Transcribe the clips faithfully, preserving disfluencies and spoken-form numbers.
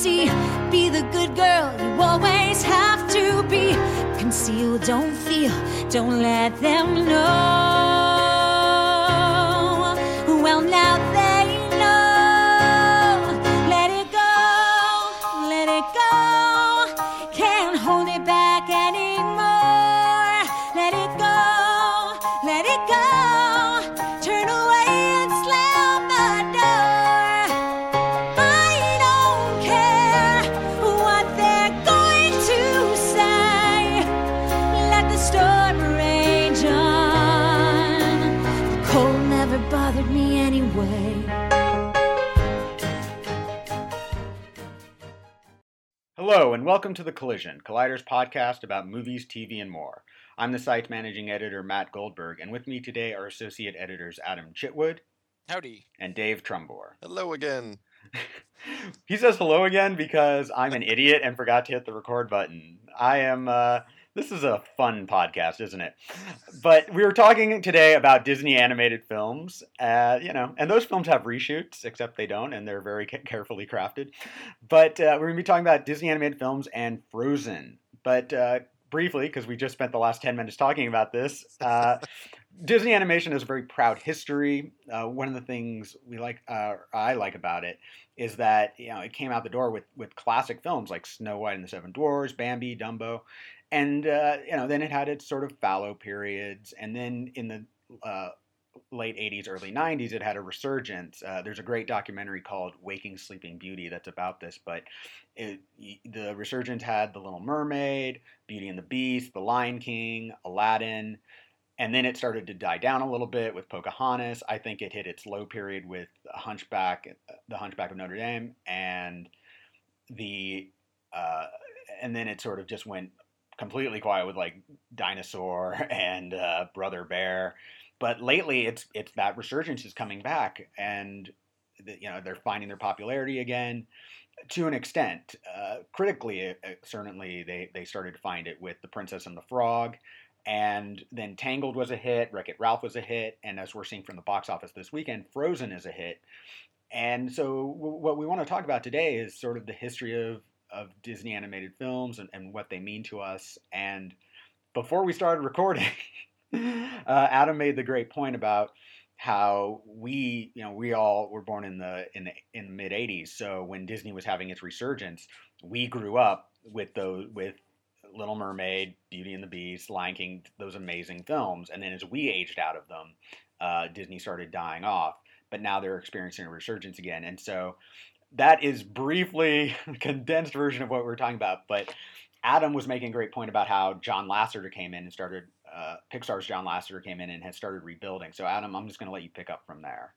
see. Be the good girl you always have to be. Conceal, don't feel, don't let them know. Well, now they know. Let it go, let it go. Can't hold it back anymore. Let it go, let it go. Turn away and slam the door. I don't care what they're going to say. Let the storm rage on. The cold never bothered me anyway. Hello, and welcome to The Collision, Collider's podcast about movies, T V, and more. I'm the site's managing editor, Matt Goldberg, and with me today are associate editors Adam Chitwood. Howdy. And Dave Trumbore. Hello again. He says hello again because I'm an idiot and forgot to hit the record button. I am, uh, this is a fun podcast, isn't it? But we were talking today about Disney animated films, uh, you know, and those films have reshoots, except they don't, and they're very ca- carefully crafted. But uh, we're going to be talking about Disney animated films and Frozen. But uh, briefly, because we just spent the last ten minutes talking about this, uh, Disney animation has a very proud history. Uh, one of the things we like, uh, I like about it, is that you know it came out the door with with classic films like Snow White and the Seven Dwarfs, Bambi, Dumbo, and uh, you know then it had its sort of fallow periods, and then in the uh, late eighties, early nineties, it had a resurgence. Uh, there's a great documentary called Waking Sleeping Beauty that's about this, but it, the resurgence had The Little Mermaid, Beauty and the Beast, The Lion King, Aladdin. And then it started to die down a little bit with Pocahontas. I think it hit its low period with Hunchback, The Hunchback of Notre Dame, and the uh, and then it sort of just went completely quiet with like Dinosaur and uh, Brother Bear. But lately, it's it's that resurgence is coming back, and the, you know they're finding their popularity again to an extent. Uh, critically, uh, certainly they they started to find it with The Princess and the Frog. And then Tangled was a hit, Wreck-It Ralph was a hit, and as we're seeing from the box office this weekend, Frozen is a hit. And so w- what we want to talk about today is sort of the history of, of Disney animated films and, and what they mean to us. And before we started recording, uh, Adam made the great point about how we, you know, we all were born in the in the in the mid eighties. So when Disney was having its resurgence, we grew up with those with Little Mermaid, Beauty and the Beast, Lion King, those amazing films. And then as we aged out of them, uh, Disney started dying off. But now they're experiencing a resurgence again. And so that is briefly a condensed version of what we were talking about. But Adam was making a great point about how John Lasseter came in and started, uh, Pixar's John Lasseter came in and has started rebuilding. So Adam, I'm just going to let you pick up from there.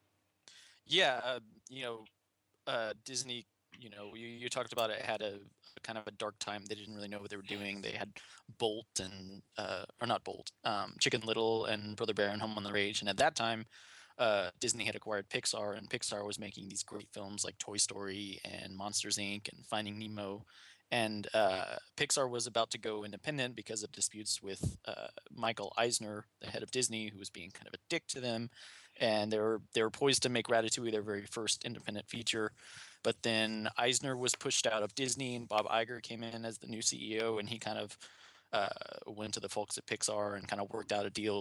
Yeah, uh, you know, uh, Disney, you know, you, you talked about it had a, a kind of a dark time. They didn't really know what they were doing. They had Bolt and, uh, or not Bolt, um, Chicken Little and Brother Bear and Home on the Range. And at that time, uh, Disney had acquired Pixar, and Pixar was making these great films like Toy Story and Monsters, Incorporated and Finding Nemo. And uh, Pixar was about to go independent because of disputes with uh, Michael Eisner, the head of Disney, who was being kind of a dick to them. And they were they were poised to make Ratatouille their very first independent feature. But then Eisner was pushed out of Disney, and Bob Iger came in as the new C E O, and he kind of uh, went to the folks at Pixar and kind of worked out a deal.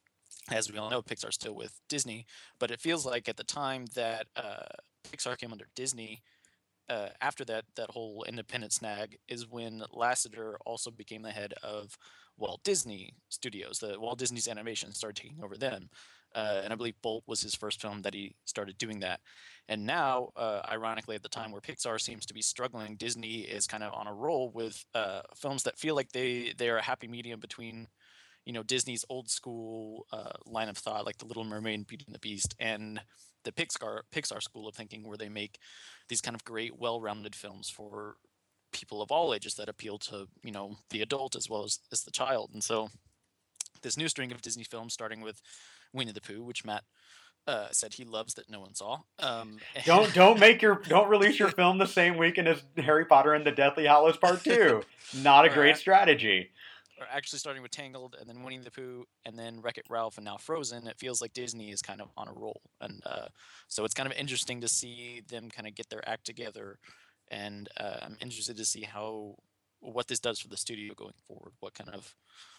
As we all know, Pixar's still with Disney, but it feels like at the time that uh, Pixar came under Disney, uh, after that that whole independent snag is when Lasseter also became the head of Walt Disney Studios. The Walt Disney's Animation started taking over them. Uh, and I believe Bolt was his first film that he started doing that. And now, uh, ironically, at the time where Pixar seems to be struggling, Disney is kind of on a roll with uh, films that feel like they they are a happy medium between, you know, Disney's old school uh, line of thought, like The Little Mermaid and Beauty and the Beast, and the Pixar Pixar school of thinking, where they make these kind of great, well-rounded films for people of all ages that appeal to, you know, the adult as well as, as the child. And so this new string of Disney films, starting with Winnie the Pooh, which Matt uh, said he loves that no one saw. Um, don't don't make your don't release your film the same weekend as Harry Potter and the Deathly Hallows Part Two. Not a great strategy. Or actually starting with Tangled and then Winnie the Pooh and then Wreck-It Ralph and now Frozen. It feels like Disney is kind of on a roll, and uh, so it's kind of interesting to see them kind of get their act together and uh, I'm interested to see how what this does for the studio going forward. What kind of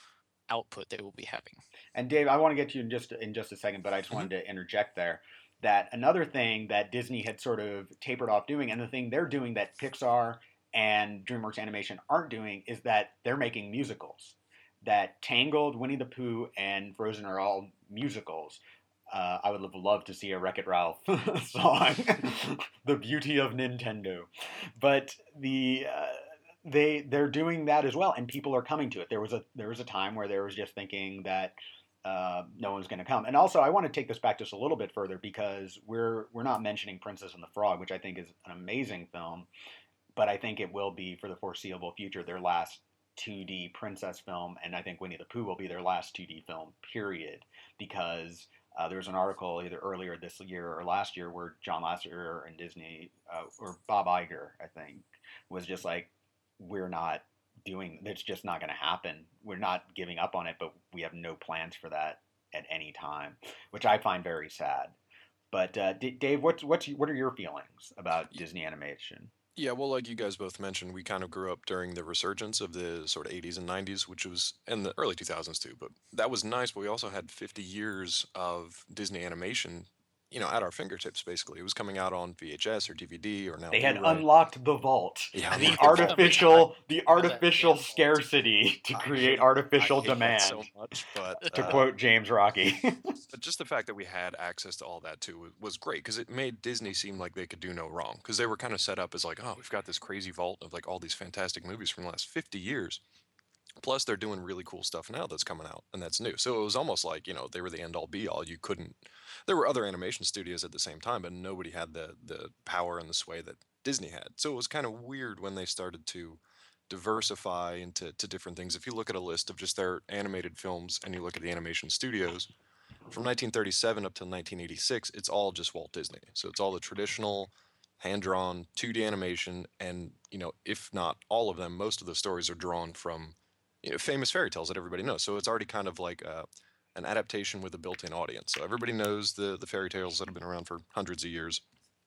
output they will be having. And Dave, I want to get to you in just in just a second, but I just wanted to interject there that another thing that Disney had sort of tapered off doing, and the thing they're doing that Pixar and DreamWorks Animation aren't doing, is that they're making musicals. That Tangled, Winnie the Pooh, and Frozen are all musicals. Uh, I would have loved to see a Wreck-It Ralph song, "The Beauty of Nintendo," but the uh, they they're doing that as well, and people are coming to it. There was a there was a time where there was just thinking that uh, no one's going to come. And also, I want to take this back just a little bit further because we're we're not mentioning Princess and the Frog, which I think is an amazing film, but I think it will be for the foreseeable future their last two D princess film, and I think Winnie the Pooh will be their last two D film, period, because uh, there was an article either earlier this year or last year where John Lasseter and Disney, uh, or Bob Iger, I think, was just like, we're not doing, it's just not going to happen. We're not giving up on it, but we have no plans for that at any time, which I find very sad. But uh, D- Dave, what's what's what are your feelings about Disney animation? Yeah, well, like you guys both mentioned, we kind of grew up during the resurgence of the sort of eighties and nineties, which was in the early two thousands too. But that was nice. But we also had fifty years of Disney animation, you know, at our fingertips. Basically, it was coming out on V H S or D V D or now. They had Blu-ray. unlocked the vault, Yeah, the unlocked the vault. artificial, the Love that artificial damn vault. scarcity to I create hate- artificial I hate that demand. so much, but To uh, quote James Rocky. But just the fact that we had access to all that too was, was great because it made Disney seem like they could do no wrong because they were kind of set up as like, oh, we've got this crazy vault of like all these fantastic movies from the last fifty years. Plus, they're doing really cool stuff now that's coming out and that's new. So it was almost like, you know, they were the end all be all. You couldn't, there were other animation studios at the same time, but nobody had the, the power and the sway that Disney had. So it was kind of weird when they started to diversify into to different things. If you look at a list of just their animated films and you look at the animation studios, from nineteen thirty-seven up till nineteen eighty-six, it's all just Walt Disney. So it's all the traditional hand-drawn two D animation, and you know, if not all of them, most of the stories are drawn from you know, famous fairy tales that everybody knows. So it's already kind of like uh, an adaptation with a built-in audience. So everybody knows the the fairy tales that have been around for hundreds of years,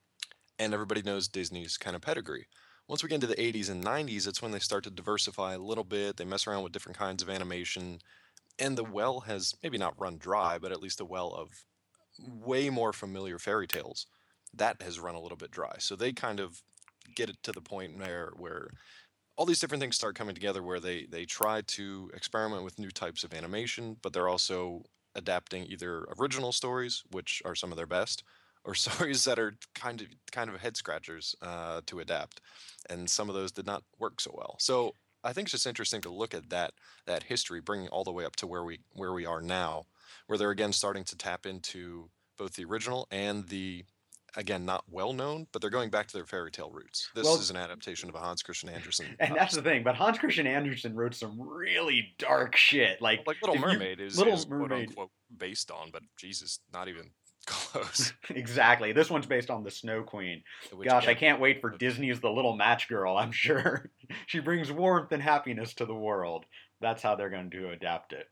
and everybody knows Disney's kind of pedigree. Once we get into the eighties and nineties, it's when they start to diversify a little bit. They mess around with different kinds of animation, and the well has maybe not run dry, but at least a well of way more familiar fairy tales that has run a little bit dry. So they kind of get it to the point where where all these different things start coming together where they they try to experiment with new types of animation, but they're also adapting either original stories, which are some of their best, or stories that are kind of kind of head scratchers uh, to adapt, and some of those did not work so well. So I think it's just interesting to look at that that history, bringing all the way up to where we where we are now, where they're again starting to tap into both the original and the again not well known, but they're going back to their fairy tale roots. This Well- is an adaptation of a Hans Christian Andersen. And uh, that's the thing. But Hans Christian Andersen wrote some really dark shit. Like, like Little if you- Mermaid is, Little is quote Mermaid. unquote based on, but Jesus, not even close. Exactly. This one's based on the Snow Queen. Which, Gosh, I again, can't wait for Disney's The Little Match Girl, I'm sure. She brings warmth and happiness to the world. That's how they're going to adapt it.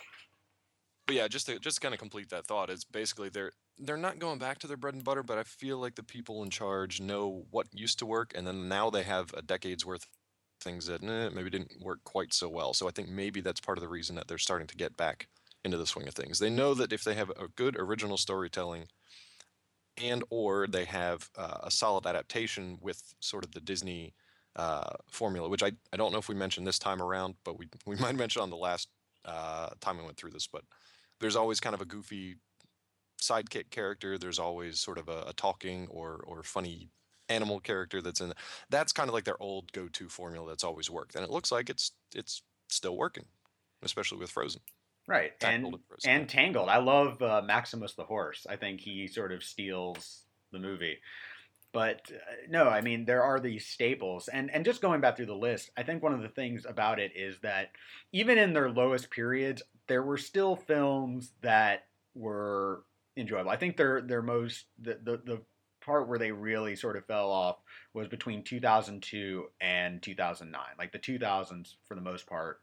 But yeah, just to just kind of complete that thought, it's basically they're they're not going back to their bread and butter, but I feel like the people in charge know what used to work, and then now they have a decade's worth of things that eh, maybe didn't work quite so well. So I think maybe that's part of the reason that they're starting to get back into the swing of things. They know that if they have a good original storytelling, and or they have uh, a solid adaptation with sort of the Disney uh, formula, which I, I don't know if we mentioned this time around, but we we might mention on the last uh, time we went through this, but there's always kind of a goofy sidekick character. There's always sort of a, a talking or or funny animal character that's in. That's kind of like their old go-to formula that's always worked, and it looks like it's it's still working, especially with Frozen. Right. Tangled And, and Frozen. and Tangled. I love uh, Maximus the horse. I think he sort of steals the movie. But uh, no, I mean, there are these staples. And, and just going back through the list, I think one of the things about it is that even in their lowest periods, there were still films that were enjoyable. I think their their most, the, the, the part where they really sort of fell off was between two thousand two and two thousand nine. Like the two thousands, for the most part,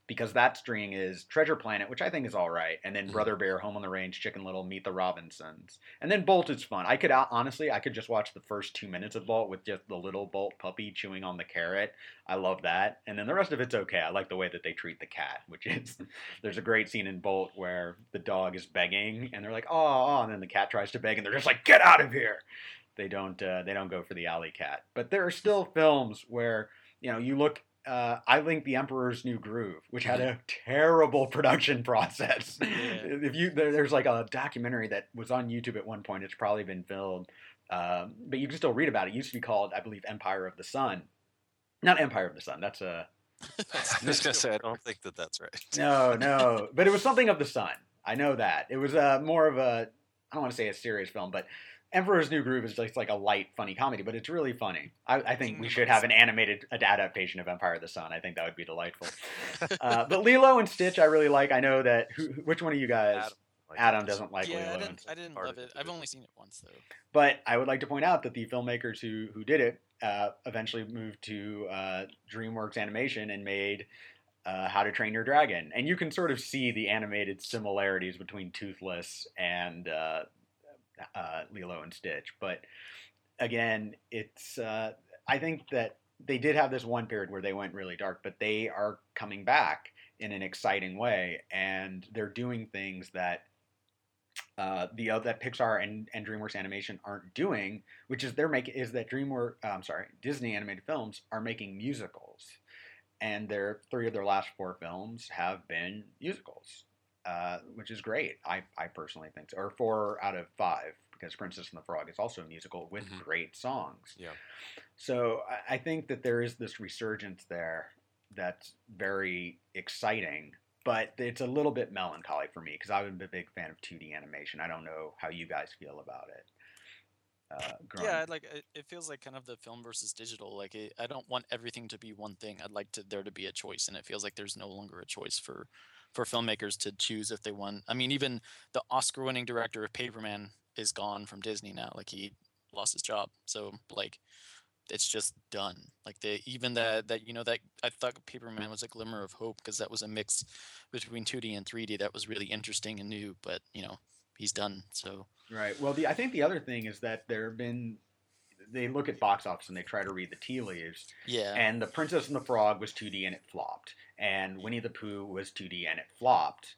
because that string is Treasure Planet, which I think is all right, and then Mhm. Brother Bear, Home on the Range, Chicken Little, Meet the Robinsons, and then Bolt is fun. I could uh, honestly, I could just watch the first two minutes of Bolt with just the little Bolt puppy chewing on the carrot. I love that, and then the rest of it's okay. I like the way that they treat the cat, which is there's a great scene in Bolt where the dog is begging, and they're like, oh, oh, and then the cat tries to beg, and they're just like, get out of here. They don't, uh, they don't go for the alley cat. But there are still films where, you know, you look. Uh, I linked The Emperor's New Groove, which had a terrible production process. Yeah. If you there, there's like a documentary that was on YouTube at one point. It's probably been filmed, um, but you can still read about it. It used to be called, I believe, Empire of the Sun. Not Empire of the Sun. That's a I was gonna say I don't think that that's right. no, no. But it was something of the Sun. I know that it was uh, more of a. I don't want to say a serious film, but Emperor's New Groove is just like a light, funny comedy, but it's really funny. I, I think we should have an animated adaptation of Empire of the Sun. I think that would be delightful. uh, but Lilo and Stitch, I really like. I know that. Who, which one of you guys? Adam, like, Adam that's- doesn't like yeah, Lilo I and didn't, Stitch. I didn't Part love of it. it. I've only seen it once though. But I would like to point out that the filmmakers who who did it uh, eventually moved to uh, DreamWorks Animation and made uh, How to Train Your Dragon, and you can sort of see the animated similarities between Toothless and uh, uh, Lilo and Stitch. But again, it's uh, I think that they did have this one period where they went really dark, but they are coming back in an exciting way, and they're doing things that uh, the uh, that Pixar and, and DreamWorks Animation aren't doing, which is they're making is that DreamWorks uh, I'm sorry Disney animated films are making musicals, and their three of their last four films have been musicals, uh, which is great. I, I personally think so. Or four out of five, because Princess and the Frog is also a musical with Mhm. great songs. Yeah. So I, I think that there is this resurgence there that's very exciting, but it's a little bit melancholy for me because I'm a big fan of two D animation. I don't know how you guys feel about it. Uh, growing- Yeah, I'd like it, it feels like kind of the film versus digital. Like it, I don't want everything to be one thing. I'd like to there to be a choice, and it feels like there's no longer a choice for for filmmakers to choose if they want. I mean, even the Oscar-winning director of Paperman is gone from Disney now. Like he lost his job, so like it's just done. Like they even that that you know that I thought Paperman was a glimmer of hope because that was a mix between two D and three D that was really interesting and new. But you know he's done. So Right. Well, the I think the other thing is that there have been they look at box office and they try to read the tea leaves. yeah, And The Princess and the Frog was two D and it flopped. And Winnie the Pooh was two D and it flopped.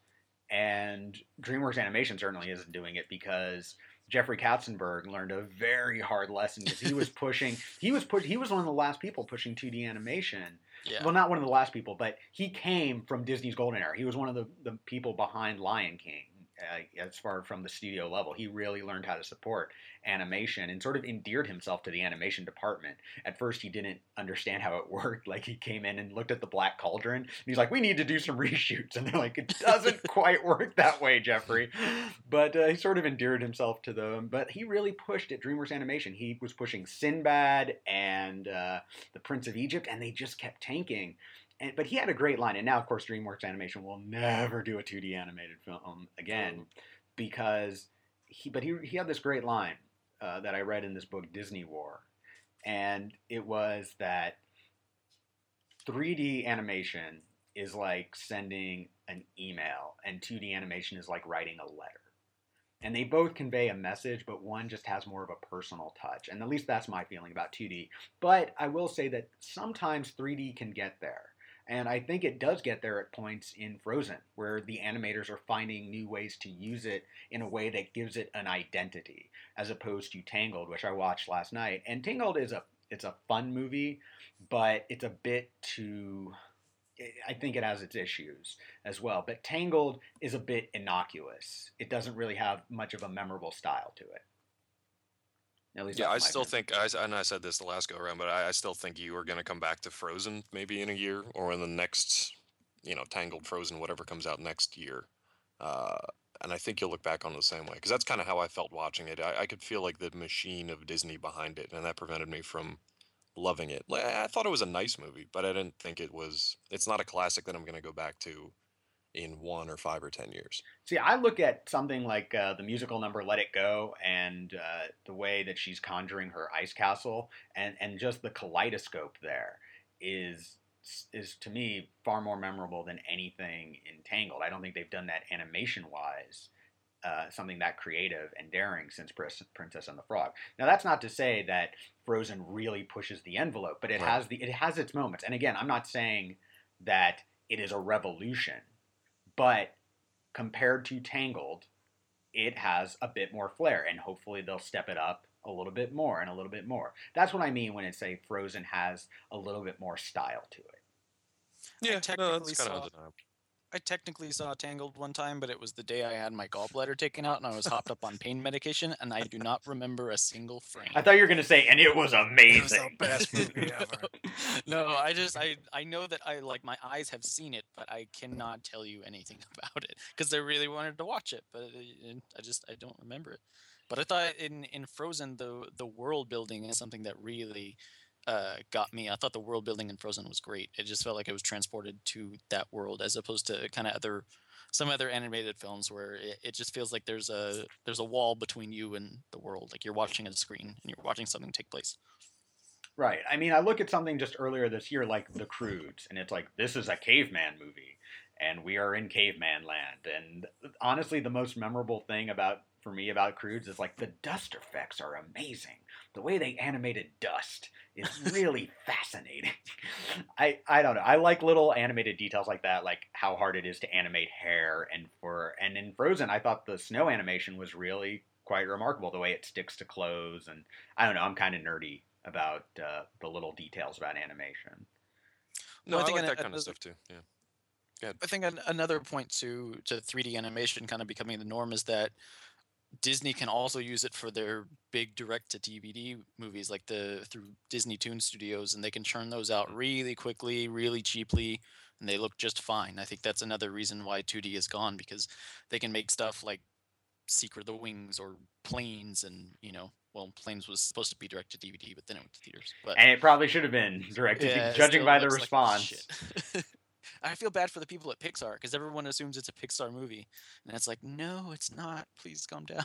And DreamWorks Animation certainly isn't doing it because Jeffrey Katzenberg learned a very hard lesson because he was pushing he was push, he was one of the last people pushing two D animation. yeah. Well, not one of the last people, but he came from Disney's golden era. He was one of the, the people behind Lion King. Uh, as far from the studio level, he really learned how to support animation and sort of endeared himself to the animation department. At first, he didn't understand how it worked. Like he came in and looked at the Black Cauldron, and he's like, "We need to do some reshoots," and they're like, "It doesn't quite work that way, Jeffrey." But uh, he sort of endeared himself to them. But he really pushed at DreamWorks Animation. He was pushing Sinbad and uh, the Prince of Egypt, and they just kept tanking. And, but he had a great line, and now, of course, DreamWorks Animation will never do a two D animated film again because he. But he he had this great line uh, that I read in this book, Disney War, and it was that three D animation is like sending an email, and two D animation is like writing a letter. And they both convey a message, but one just has more of a personal touch. And at least that's my feeling about two D. But I will say that sometimes three D can get there. And I think it does get there at points in Frozen, where the animators are finding new ways to use it in a way that gives it an identity, as opposed to Tangled, which I watched last night. And Tangled is a it's a fun movie, but it's a bit too. I think it has its issues as well. But Tangled is a bit innocuous. It doesn't really have much of a memorable style to it. At least Yeah, that's I my still opinion. think, I, s- and I said this the last go around, but I, I still think you are going to come back to Frozen maybe in a year or in the next, you know, Tangled, Frozen, whatever comes out next year. Uh, and I think you'll look back on it the same way because that's kind of how I felt watching it. I, I could feel like the machine of Disney behind it, and that prevented me from loving it. Like, I thought it was a nice movie, but I didn't think it was. It's not a classic that I'm going to go back to in one or five or ten years. See, I look at something like uh, the musical number "Let It Go" and uh, the way that she's conjuring her ice castle, and and just the kaleidoscope there is is to me far more memorable than anything in Tangled. I don't think they've done that animation wise. Uh, something that creative and daring since Princess and the Frog. Now, that's not to say that Frozen really pushes the envelope, but it Right. has the it has its moments. And again, I'm not saying that it is a revolution, but compared to Tangled, it has a bit more flair, and hopefully they'll step it up a little bit more and a little bit more. That's what I mean when I say Frozen has a little bit more style to it. Yeah, no, technically that's kind saw- of undeniable. I technically saw Tangled one time, but it was the day I had my gallbladder taken out and I was hopped up on pain medication, and I do not remember a single frame. I thought you were going to say, and it was It was the amazing. best movie ever. No, I just I I know that I like my eyes have seen it, but I cannot tell you anything about it because I really wanted to watch it, but it, I just I don't remember it. But I thought in in Frozen the the world building is something that really uh, got me. I thought the world building in Frozen was great. It just felt like I was transported to that world as opposed to kind of other some other animated films where it, it just feels like there's a there's a wall between you and the world. Like you're watching a screen and you're watching something take place. Right. I mean, I look at something just earlier this year like The Croods, and it's like, this is a caveman movie, and we are in caveman land. And honestly, the most memorable thing about for me about Croods is like the dust effects are amazing. The way they animated dust is really fascinating. I I don't know. I like little animated details like that, like how hard it is to animate hair, and for and in Frozen, I thought the snow animation was really quite remarkable. The way it sticks to clothes, and I don't know. I'm kind of nerdy about uh, the little details about animation. No, Well, I I, think like an- that kind another- of stuff too. Yeah. I think an, another point to to three D animation kind of becoming the norm is that Disney can also use it for their big direct to D V D movies, like the through Disney Toon Studios, and they can churn those out really quickly, really cheaply, and they look just fine. I think that's another reason why two D is gone, because they can make stuff like Secret of the Wings or Planes, and you know, well, Planes was supposed to be direct to D V D, but then it went to theaters. But And it probably should have been directed, yeah, it judging still by the looks like response. shit. I feel bad for the people at Pixar because everyone assumes it's a Pixar movie, and it's like, no, it's not. Please calm down.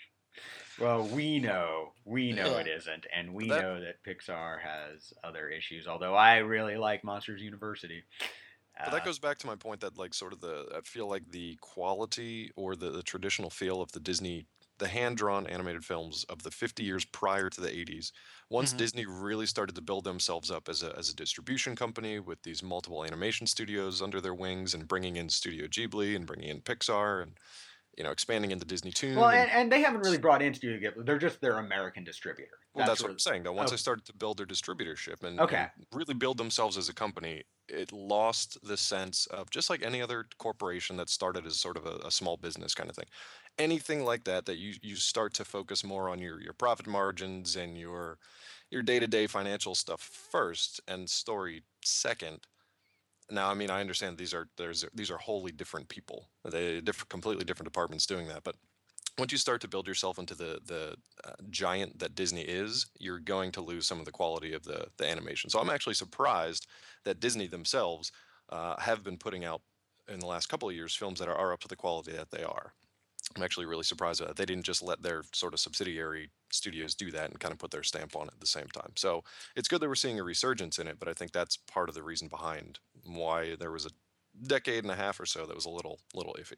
Well, we know, we know Yeah. it isn't, and we But that- know that Pixar has other issues. Although I really like Monsters University. But Uh, that goes back to my point that like sort of the I feel like the quality or the, the traditional feel of the Disney the hand-drawn animated films of the fifty years prior to the eighties. Once Mhm. Disney really started to build themselves up as a as a distribution company with these multiple animation studios under their wings and bringing in Studio Ghibli and bringing in Pixar and you know expanding into Disney Toon. Well, and- and, and they haven't really brought in Studio Ghibli. They're just their American distributor. Well, that's, sort what I'm of- saying. Though, once oh. they started to build their distributorship and, Okay. and really build themselves as a company, it lost the sense of just like any other corporation that started as sort of a, a small business kind of thing. Anything like that, that you you start to focus more on your your profit margins and your your day to day financial stuff first, and story second. Now, I mean, I understand these are there's these are wholly different people. They different, completely different departments doing that, but once you start to build yourself into the the uh, giant that Disney is, you're going to lose some of the quality of the the animation. So I'm actually surprised that Disney themselves uh, have been putting out in the last couple of years films that are, are up to the quality that they are. I'm actually really surprised at that. They didn't just let their sort of subsidiary studios do that and kind of put their stamp on it at the same time. So it's good that we're seeing a resurgence in it, but I think that's part of the reason behind why there was a decade and a half or so that was a little little iffy.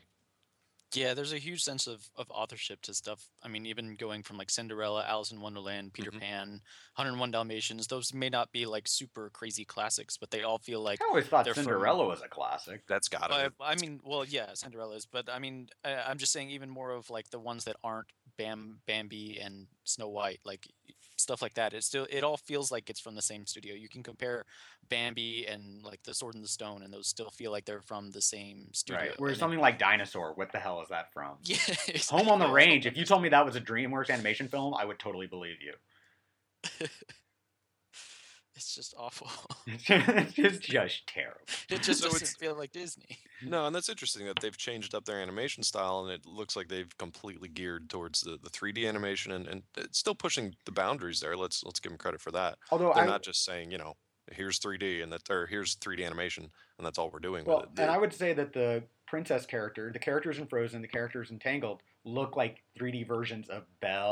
Yeah, there's a huge sense of, of authorship to stuff. I mean, even going from like Cinderella, Alice in Wonderland, Peter Mhm. Pan, one hundred one Dalmatians, those may not be like super crazy classics, but they all feel like. I always thought they're from- Cinderella was a classic. That's got I, to I mean, well, yeah, Cinderella's, but I mean, I, I'm just saying even more of like the ones that aren't Bam, Bambi and Snow White, like stuff like that. It still, it all feels like it's from the same studio. You can compare Bambi and like the Sword in the Stone, and those still feel like they're from the same studio. Right. Whereas and it- something like Dinosaur, what the hell is that from? yeah, Home on the exactly. Range. If you told me that was a DreamWorks animation film, I would totally believe you. It's just awful. It's just, just terrible. It just So doesn't it's- feel like Disney. No, and that's interesting that they've changed up their animation style, and it looks like they've completely geared towards the, the three D animation, and, and it's still pushing the boundaries there. Let's let's give them credit for that. Although They're I, not just saying, you know, here's three D and that, or here's three D animation, and that's all we're doing well, with it. and They- I would say that the princess character, the characters in Frozen, the characters in Tangled, look like three D versions of Belle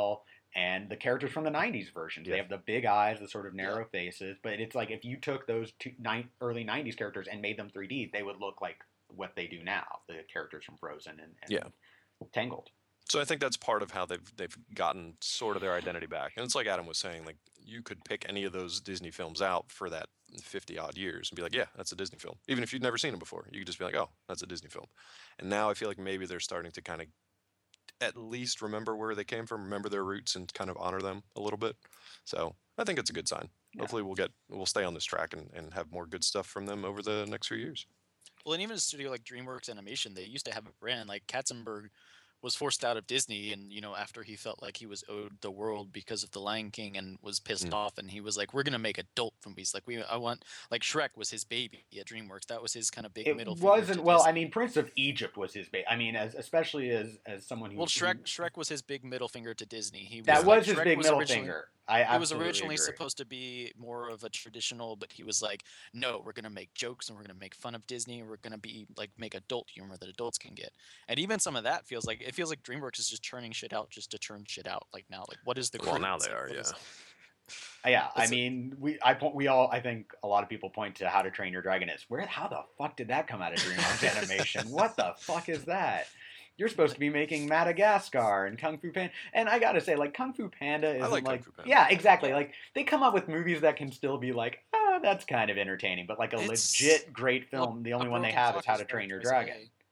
and the characters from the nineties versions. Yeah. They have the big eyes, the sort of narrow faces, but it's like if you took those two, nine, early nineties characters and made them three D, they would look like what they do now, the characters from Frozen and, and Yeah. Tangled. So I think that's part of how they've they've gotten sort of their identity back. And it's like Adam was saying, like you could pick any of those Disney films out for that fifty odd years and be like, yeah, that's a Disney film. Even if you'd never seen it before, you could just be like, oh, that's a Disney film. And now I feel like maybe they're starting to kind of at least remember where they came from, remember their roots, and kind of honor them a little bit. So I think it's a good sign. Yeah. Hopefully we'll get we'll stay on this track and, and have more good stuff from them over the next few years. Well, and even a studio like DreamWorks Animation, they used to have a brand. Like Katzenberg was forced out of Disney, and you know, after he felt like he was owed the world because of The Lion King and was pissed Mm. off, and he was like, "We're gonna make adult movies. Like we, I want like Shrek was his baby at DreamWorks. That was his kind of big It middle finger wasn't to well. Disney. I mean, Prince of Egypt was his big. I mean, as especially as as someone who Well, Shrek, who- Shrek was his big middle finger to Disney. He that was, was like, his Shrek big was middle originally- finger. I It was absolutely originally agree. supposed to be more of a traditional, but he was like, "No, we're gonna make jokes and we're gonna make fun of Disney. And we're gonna be like make adult humor that adults can get." And even some of that feels like it feels like DreamWorks is just churning shit out just to churn shit out. Like now, like what is the Well, now credence? they Like, are, what yeah. is- Yeah, I It's a- mean, we I point we all I think a lot of people point to How to Train Your Dragon is where how the fuck did that come out of DreamWorks Animation? What the fuck is that? You're supposed to be making Madagascar and Kung Fu Panda, and I gotta say, like Kung Fu Panda is like Kung like, Fu Panda. yeah, exactly. Yeah. Like they come up with movies that can still be like, ah, that's kind of entertaining, but like a It's- legit great well, film, the A only one they Broken have Clock is How is to right Train Your twice a Dragon. day.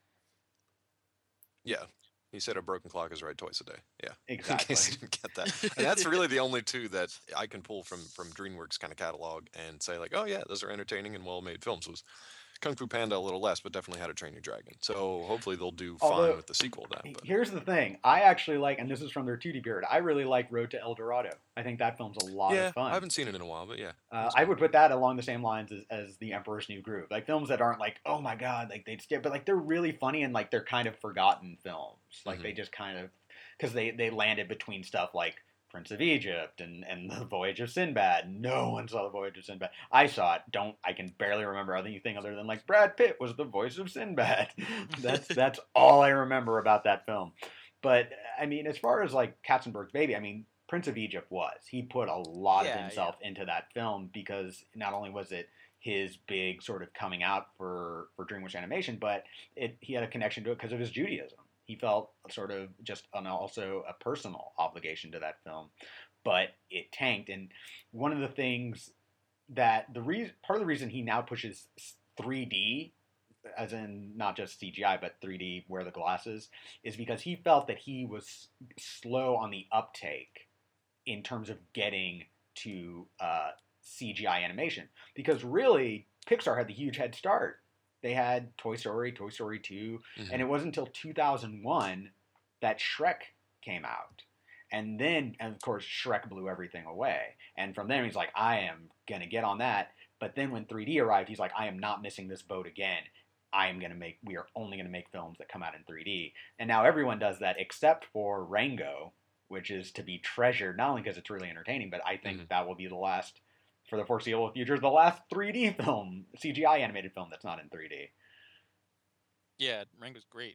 Yeah. He said a broken clock is right twice a day. Yeah. Exactly. In case you didn't get that. And that's really the only two that I can pull from from DreamWorks kind of catalog and say like, oh yeah, those are entertaining and well made films. Was Kung Fu Panda a little less, but definitely How to Train Your Dragon. So hopefully they'll do fine Although, with the sequel of that. But Here's the thing. I actually like, and this is from their two D period, I really like Road to El Dorado. I think that film's a lot yeah, of fun. I haven't seen it in a while, but yeah. Uh, it's I fun. would put that along the same lines as, as The Emperor's New Groove. Like films that aren't like, oh my god, like they'd skip, but like they're really funny and like they're kind of forgotten films. Like Mhm. they just kind of, because they, they landed between stuff like Prince of Egypt and, and The Voyage of Sinbad. No one saw The Voyage of Sinbad. I saw it. Don't I can barely remember anything other than like Brad Pitt was the voice of Sinbad. that's that's all I remember about that film. But I mean, as far as like Katzenberg's Baby, I mean, Prince of Egypt was. He put a lot Yeah, of himself into that film because not only was it his big sort of coming out for, for DreamWorks Animation, but it he had a connection to it because of his Judaism. He felt sort of just an, also a personal obligation to that film, but it tanked. And one of the things that the reason, part of the reason he now pushes three D, as in not just C G I, but three D wear the glasses, is because he felt that he was slow on the uptake in terms of getting to uh, C G I animation. Because really, Pixar had the huge head start. They had Toy Story, Toy Story two, Mhm. and it wasn't until two thousand one that Shrek came out. And then, and of course, Shrek blew everything away. And from there, he's like, I am going to get on that. But then when three D arrived, he's like, I am not missing this boat again. I am going to make, we are only going to make films that come out in three D. And now everyone does that except for Rango, which is to be treasured, not only because it's really entertaining, but I think Mhm. that will be the last, for the foreseeable future, the last three D film, C G I animated film that's not in three D. Yeah, Rango's great.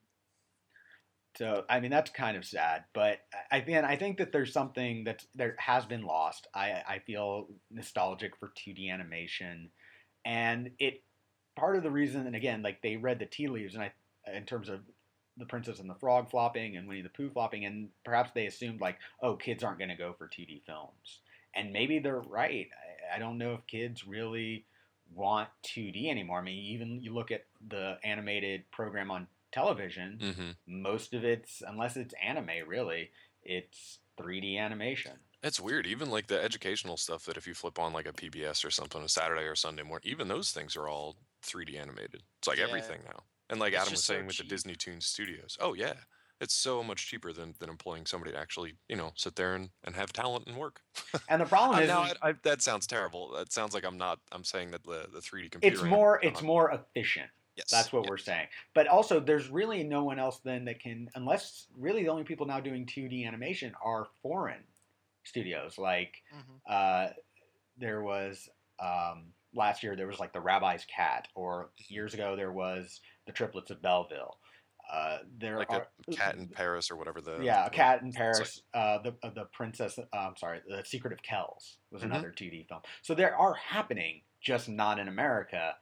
So I mean that's kind of sad, but I again I think that there's something that there has been lost. I I feel nostalgic for two D animation, and it part of the reason, and again like they read the tea leaves, and I in terms of the Princess and the Frog flopping and Winnie the Pooh flopping, and perhaps they assumed like, oh, kids aren't going to go for two D films, and maybe they're right. I, I don't know if kids really want two D anymore. I mean, even you look at the animated program on television, Mhm. most of it's, unless it's anime really, it's three D animation. It's weird. Even like the educational stuff that if you flip on like a P B S or something on a Saturday or Sunday morning, even those things are all three D animated. It's like Yeah. everything now. And like It's Adam was just so saying with cheap. the Disney Toon Studios. Oh yeah. It's so much cheaper than, than employing somebody to actually, you know, sit there and, and have talent and work. And the problem Uh, is, now, is I, I, that sounds terrible. That sounds like I'm not. I'm saying that the the three D computer. it's anim- more no, it's no. more efficient. Yes. That's what yes. we're saying. But also, there's really no one else then that can, unless really the only people now doing two D animation are foreign studios. Like Mhm. uh, there was um, last year, there was like the Rabbi's Cat, or years ago there was the Triplets of Belleville. Uh, there Like are a Cat in Paris or whatever the yeah, a the- Cat in it's Paris. Uh, the uh, the Princess. Uh, I'm sorry, the Secret of Kells was Mhm. another two D film. So there are happening, just not in America.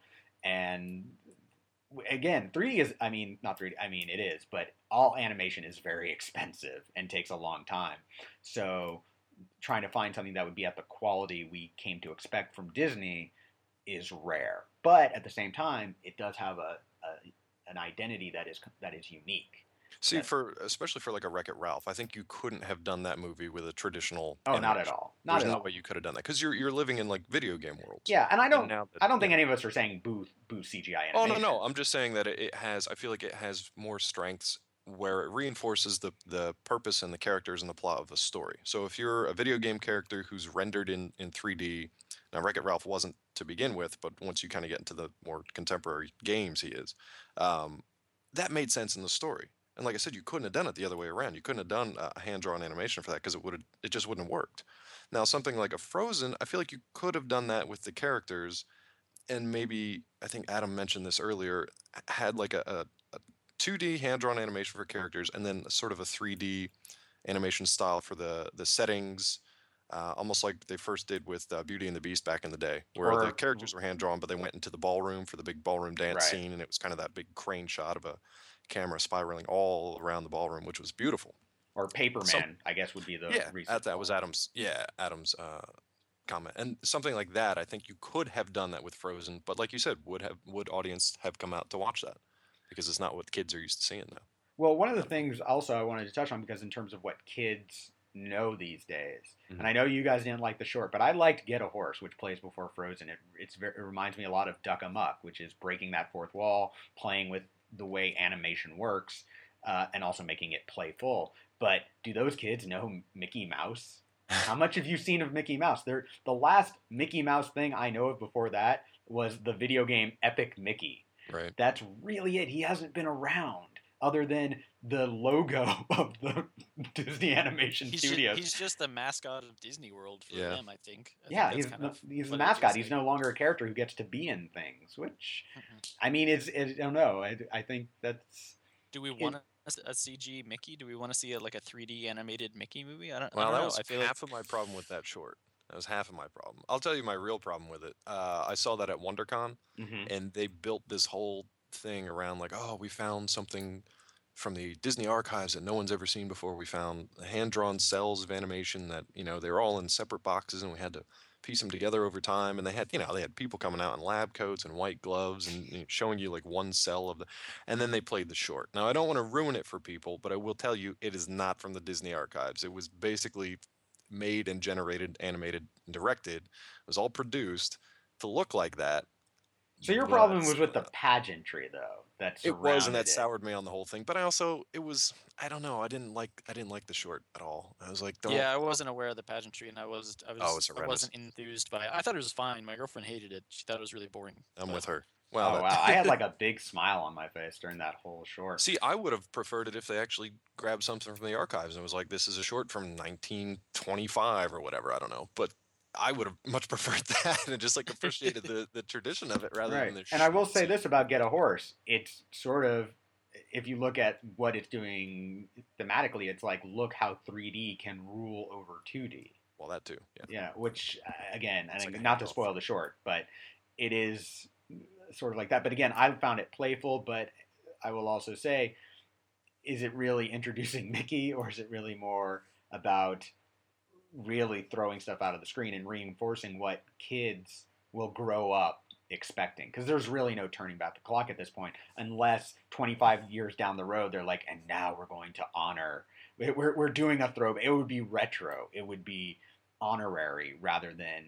And w- again, three D is. I mean, not three D. I mean, it is, but all animation is very expensive and takes a long time. So trying to find something that would be at the quality we came to expect from Disney is rare. But at the same time, it does have a, a an identity that is that is unique. See, That- for especially for like a Wreck-It Ralph, I think you couldn't have done that movie with a traditional Oh, not at animation. all. Not There's at no all. way you could have done that because you're you're living in like video game worlds. Yeah, and I don't. And now that- I don't think yeah. any of us are saying boo boo C G I Oh animation. no, no, I'm just saying that it, it has. I feel like it has more strengths where it reinforces the the purpose and the characters and the plot of a story. So if you're a video game character who's rendered in in three D, now Wreck-It Ralph wasn't to begin with, but once you kind of get into the more contemporary games, he is. Um, that made sense in the story. And like I said, you couldn't have done it the other way around. You couldn't have done a hand-drawn animation for that because it would have, it just wouldn't have worked. Now, something like a Frozen, I feel like you could have done that with the characters, and maybe I think Adam mentioned this earlier, h- had like a, a, a two D hand-drawn animation for characters, and then sort of a three D animation style for the the settings, uh, almost like they first did with uh, Beauty and the Beast back in the day, where Or- the characters were hand-drawn, but they went into the ballroom for the big ballroom dance Right. scene, and it was kind of that big crane shot of a camera spiraling all around the ballroom, which was beautiful. Or Paperman, Some- I guess would be the yeah, recent that, that was one. Adam's. Yeah, Adam's uh, comment, and something like that. I think you could have done that with Frozen, but like you said, would have would audience have come out to watch that because it's not what kids are used to seeing now. Well, one of the things also I wanted to touch on, because in terms of what kids know these days, Mhm. and I know you guys didn't like the short, but I liked Get a Horse, which plays before Frozen. It it's very, it reminds me a lot of Duck 'Em Up, which is breaking that fourth wall, playing with the way animation works, uh, and also making it playful. But do those kids know Mickey Mouse? How much have you seen of Mickey Mouse? There, the last Mickey Mouse thing I know of before that was the video game Epic Mickey. Right. That's really it. He hasn't been around other than the logo of the Disney Animation He's, ju- Studios. he's just the mascot of Disney World for Yeah. them, I think. I think yeah, that's he's kind the, of he's the what it is mascot. He's like. no longer a character who gets to be in things, which Mhm. I mean, it's it, I don't know. I, I think that's Do we want a, a C G Mickey? Do we want to see a, like a three D animated Mickey movie? I don't, I Well, don't that know. was I feel half like of my problem with that short. That was half of my problem. I'll tell you my real problem with it. Uh, I saw that at WonderCon, mhm. and they built this whole thing around like, oh, we found something from the Disney archives that no one's ever seen before. We found hand-drawn cells of animation that, you know, they were all in separate boxes, and we had to piece them together over time. And they had, you know, they had people coming out in lab coats and white gloves and you know, showing you like one cell of the, and then they played the short. Now, I don't want to ruin it for people, but I will tell you it is not from the Disney archives. It was basically made and generated, animated, and directed. It was all produced to look like that. So your but, problem was with the uh, pageantry, though. That it was, and that surrounded it. soured me on the whole thing. But I also, it was, I don't know, I didn't like, I didn't like the short at all. I was like, don't. yeah, I wasn't aware of the pageantry, and I was I was Oh, it's I horrendous. wasn't enthused by it. I thought it was fine. My girlfriend hated it. She thought it was really boring. I'm but- with her. Oh Well, that- wow! I had like a big smile on my face during that whole short. See, I would have preferred it if they actually grabbed something from the archives and was like, this is a short from nineteen twenty-five or whatever. I don't know. But I would have much preferred that and just like appreciated the, the tradition of it rather Right. than the And I will schmaltzy- say this about Get a Horse. It's sort of, if you look at what it's doing thematically, it's like, look how three D can rule over two D. Well, that too. Yeah. Yeah, which, uh, again, It's and like a not to handoff. spoil the short, but it is sort of like that. But again, I found it playful, but I will also say, is it really introducing Mickey, or is it really more about really throwing stuff out of the screen and reinforcing what kids will grow up expecting? Because there's really no turning back the clock at this point, unless twenty-five years down the road they're like, and now we're going to honor, we're, we're doing a throwback. It would be retro. It would be honorary rather than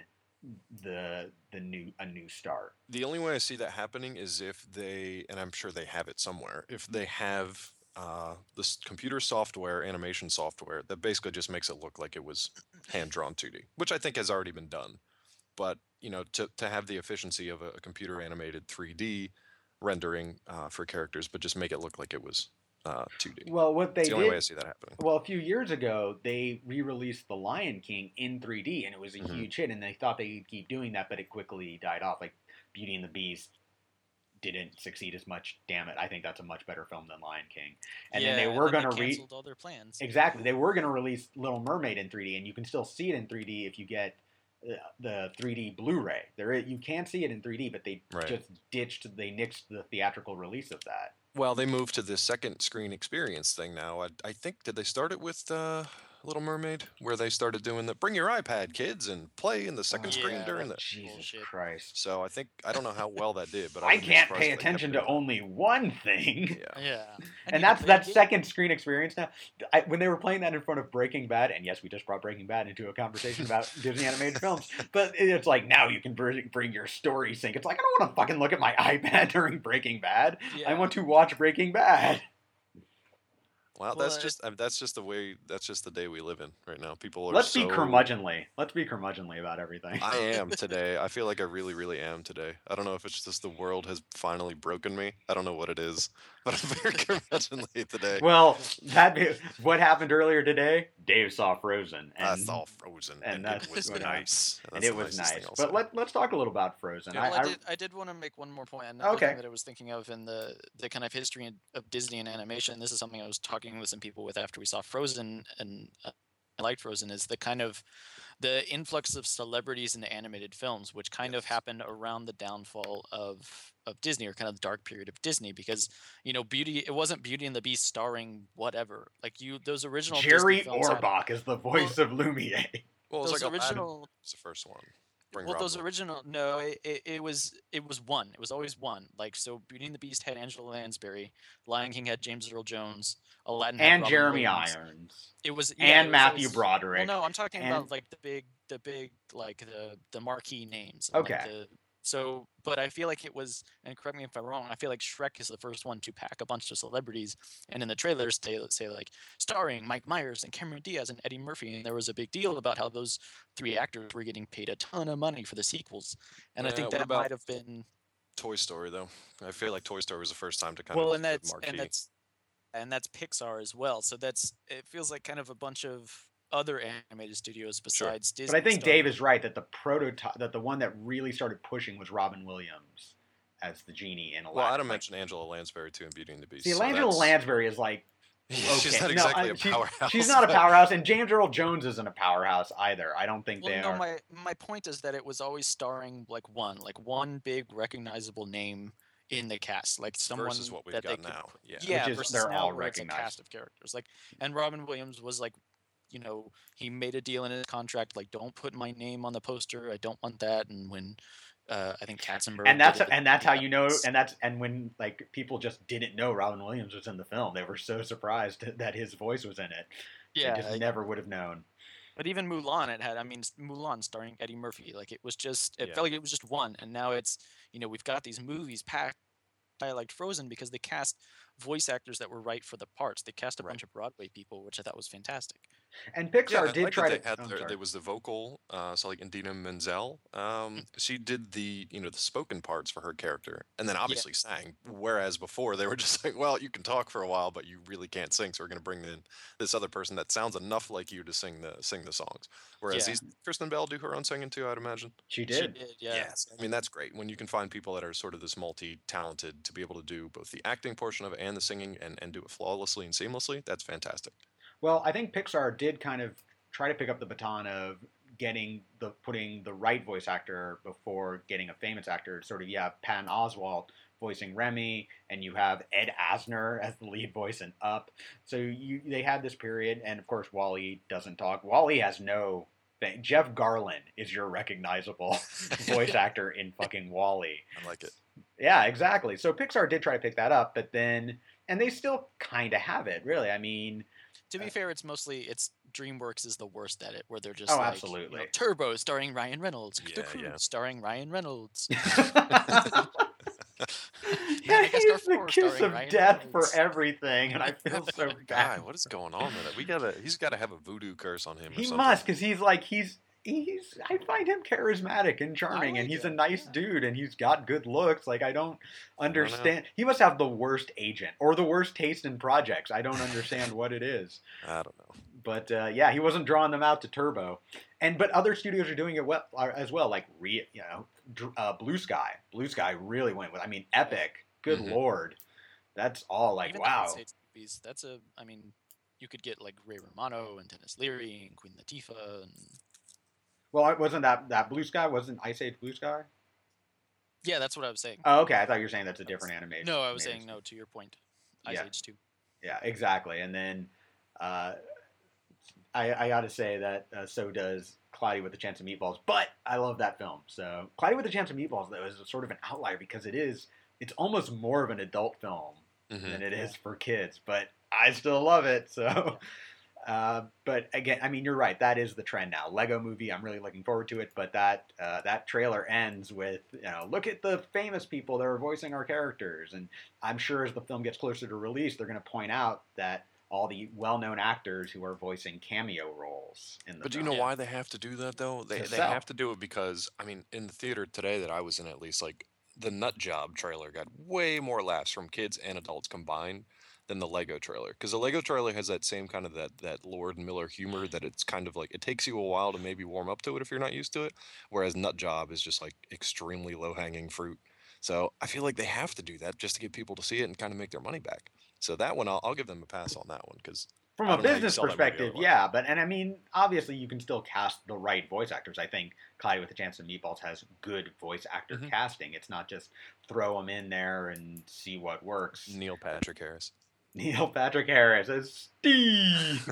the the new a new start. The only way I see that happening is if they, and I'm sure they have it somewhere, if they have uh, this computer software, animation software, that basically just makes it look like it was hand-drawn two D, which I think has already been done. But, you know, to, to have the efficiency of a, a computer animated three D rendering uh, for characters, but just make it look like it was uh, two D. Well, what they It's the only way I did, see that happening. well, a few years ago, they re-released The Lion King in three D, and it was a Mhm. huge hit. And they thought they'd keep doing that, but it quickly died off. Like Beauty and the Beast didn't succeed as much. Damn it, I think that's a much better film than Lion King. And yeah, then they and were then going to re canceled all their plans. exactly they were going to release Little Mermaid in three D, and you can still see it in three D if you get uh, the three D Blu-ray. There is, you can see it in three D, but they Right. just ditched, they nixed the theatrical release of that. Well, they moved to the second screen experience thing now. I, I think, did they start it with uh, Little Mermaid, where they started doing the bring your iPad, kids, and play in the second Oh, screen yeah, during the. that's Jesus bullshit. Christ. So I think I don't know how well that did, but I, I wouldn't be can't surprised pay if they kept attention to doing that. only one thing. Yeah. Yeah, I need And to that's play that a game. second screen experience now. I, when they were playing that in front of Breaking Bad, and yes, we just brought Breaking Bad into a conversation about Disney animated films, but it's like now you can bring, bring your story sync. It's like I don't want to fucking look at my iPad during Breaking Bad. I Yeah. want to watch Breaking Bad. Well, Well, that's it- just I mean, that's just the way that's just the day we live in right now. People are Let's so. be curmudgeonly. Let's be curmudgeonly about everything. I am today. I feel like I really, really am today. I don't know if it's just the world has finally broken me. I don't know what it is, but I'm very curmudgeonly today. Well, that what happened earlier today. Dave saw Frozen, and I saw Frozen, and and, that's it was what nice. and That's it the was nicest nice. thing I'll But say. let let's talk a little about Frozen. Well, I, I, I, did. I did want to make one more point. Another Okay. thing that I was thinking of in the the kind of history in- of Disney and animation. This is something I was talking with some people with after we saw Frozen, and uh, I liked Frozen. Is the kind of the influx of celebrities into animated films, which kind of Yes. happened around the downfall of of Disney, or kind of the dark period of Disney, because you know, Beauty. It wasn't Beauty and the Beast starring whatever. Like you, those original Jerry Disney films had- Orbach is the voice of Lumiere. well, it was those like Aladdin original. was the first one. Bring Well, Robin those Hood. original no, it, it, it was it was one. It was always one. Like so, Beauty and the Beast had Angela Lansbury, Lion King had James Earl Jones, Aladdin had And Robin Jeremy Williams. Irons. It was yeah, And it was Matthew always- Broderick. Well, no, I'm talking and- about like the big, the big, like the the marquee names. and, like, Okay. the- so, but I feel like it was, and correct me if I'm wrong. I feel like Shrek is the first one to pack a bunch of celebrities, and in the trailers they say like starring Mike Myers and Cameron Diaz and Eddie Murphy, and there was a big deal about how those three actors were getting paid a ton of money for the sequels, and I Yeah, think what that about- might have been Toy Story, though. I feel like Toy Story was the first time to kind well, of and that's marquee. and that's and that's Pixar as well. So that's it feels like kind of a bunch of other animated studios besides Disney. But I think starting- Dave is right that the prototype, that the one that really started pushing was Robin Williams as the genie in Aladdin. well, Adam Like, mentioned Angela Lansbury too in Beauty and the Beast. see, so Angela that's- Lansbury is like okay. She's not No, exactly I- a she's- powerhouse. She's not a but- powerhouse, and James Earl Jones isn't a powerhouse either. I don't think Well, they no, are. my my point is that it was always starring like one, like one big recognizable name in the cast, like someone Versus what we've that they got could now. put- Yeah. yeah, Which is- versus they're now all where it's a recognized. cast of characters. Like, and Robin Williams was like, you know, he made a deal in his contract, like, don't put my name on the poster. I don't want that. And when uh, I think Katzenberg, And that's did it, and that's how you know, it's- and that's and when like people just didn't know Robin Williams was in the film, they were so surprised that his voice was in it. yeah, they just I- never would have known. But even Mulan, it had, I mean, s- Mulan starring Eddie Murphy. Like, it was just, it Yeah. felt like it was just one. And now it's, you know, we've got these movies packed. I liked Frozen because they cast voice actors that were right for the parts. They cast a Right. bunch of Broadway people, which I thought was fantastic. And Yeah, Pixar I did like try that to. they had oh, I'm their- sorry. there was the vocal, uh, so like Indina Menzel. Um, she did the you know the spoken parts for her character, and then obviously sang. Whereas before they were just like, well, you can talk for a while, but you really can't sing, so we're going to bring in this other person that sounds enough like you to sing the sing the songs. Whereas Yeah. these Kristen Bell do her own singing too, I'd imagine. She She did. did, yeah. Yes, I mean that's great when you can find people that are sort of this multi-talented to be able to do both the acting portion of it and the singing and, and do it flawlessly and seamlessly. That's fantastic. Well, I think Pixar did kind of try to pick up the baton of getting the putting the right voice actor before getting a famous actor. Sort of, yeah, Patton Oswalt voicing Remy, and you have Ed Asner as the lead voice in Up. So you they had this period, and of course Wall-E doesn't talk. Wall-E has no thing. Jeff Garlin is your recognizable voice actor in fucking Wall-E. I like it. Yeah, exactly. So Pixar did try to pick that up, but then, and they still kind of have it, really. I mean, To be Uh, fair, it's mostly, it's DreamWorks is the worst at it, where they're just Oh, like, absolutely. You know, Turbo starring Ryan Reynolds. Yeah, The Crew yeah. starring Ryan Reynolds. yeah, Madagascar he's the four kiss starring of Ryan death Reynolds. for everything, and I feel so Poor guy, bad. what is going on with it? We gotta. He's got to have a voodoo curse on him. Or He something. must, because he's like he's he's. I find him charismatic and charming, and like he's a him, nice yeah. dude, and he's got good looks. Like I don't understand. He must have the worst agent or the worst taste in projects. I don't understand what it is. I don't know. But uh, yeah, he wasn't drawing them out to Turbo, and but other studios are doing it well are, as well. Like re, you know, Dr- uh, Blue Sky. Blue Sky really went with. I mean, Epic. Good Mhm. lord, that's all like Even wow. the Ice Age movies, that's a. I mean, you could get like Ray Romano and Dennis Leary and Queen Latifah and Well, it wasn't that that Blue Sky wasn't Ice Age Blue Sky? yeah, that's what I was saying. Oh, okay. I thought you were saying that's a different animation. No, I was animated saying no. To your point, Ice Yeah. Age two. Yeah, exactly. And then uh, I, I got to say that uh, so does Cloudy with a Chance of Meatballs. But I love that film. So Cloudy with a Chance of Meatballs, though, is sort of an outlier because it is it's almost more of an adult film Mhm. than it is for kids. But I still love it. So. Uh, but again, I mean, you're right. That is the trend now. Lego Movie. I'm really looking forward to it. But that uh, that trailer ends with, you know, look at the famous people that are voicing our characters. And I'm sure as the film gets closer to release, they're going to point out that all the well-known actors who are voicing cameo roles in the But do you film. know Yeah. why they have to do that though? They To they sell. have to do it because I mean, in the theater today that I was in, at least, like the Nut Job trailer got way more laughs from kids and adults combined than the Lego trailer. Because the Lego trailer has that same kind of that that Lord Miller humor that it's kind of like it takes you a while to maybe warm up to it if you're not used to it. Whereas Nut Job is just like extremely low hanging fruit. So I feel like they have to do that just to get people to see it and kind of make their money back. So that one, I'll, I'll give them a pass on that one because From I a don't know how you business sell that movie perspective, otherwise. yeah, but and I mean, obviously, you can still cast the right voice actors. I think Cloudy with a Chance of Meatballs has good voice actor Mhm. casting. It's not just throw them in there and see what works. Neil Patrick Harris. Neil Patrick Harris as Steve.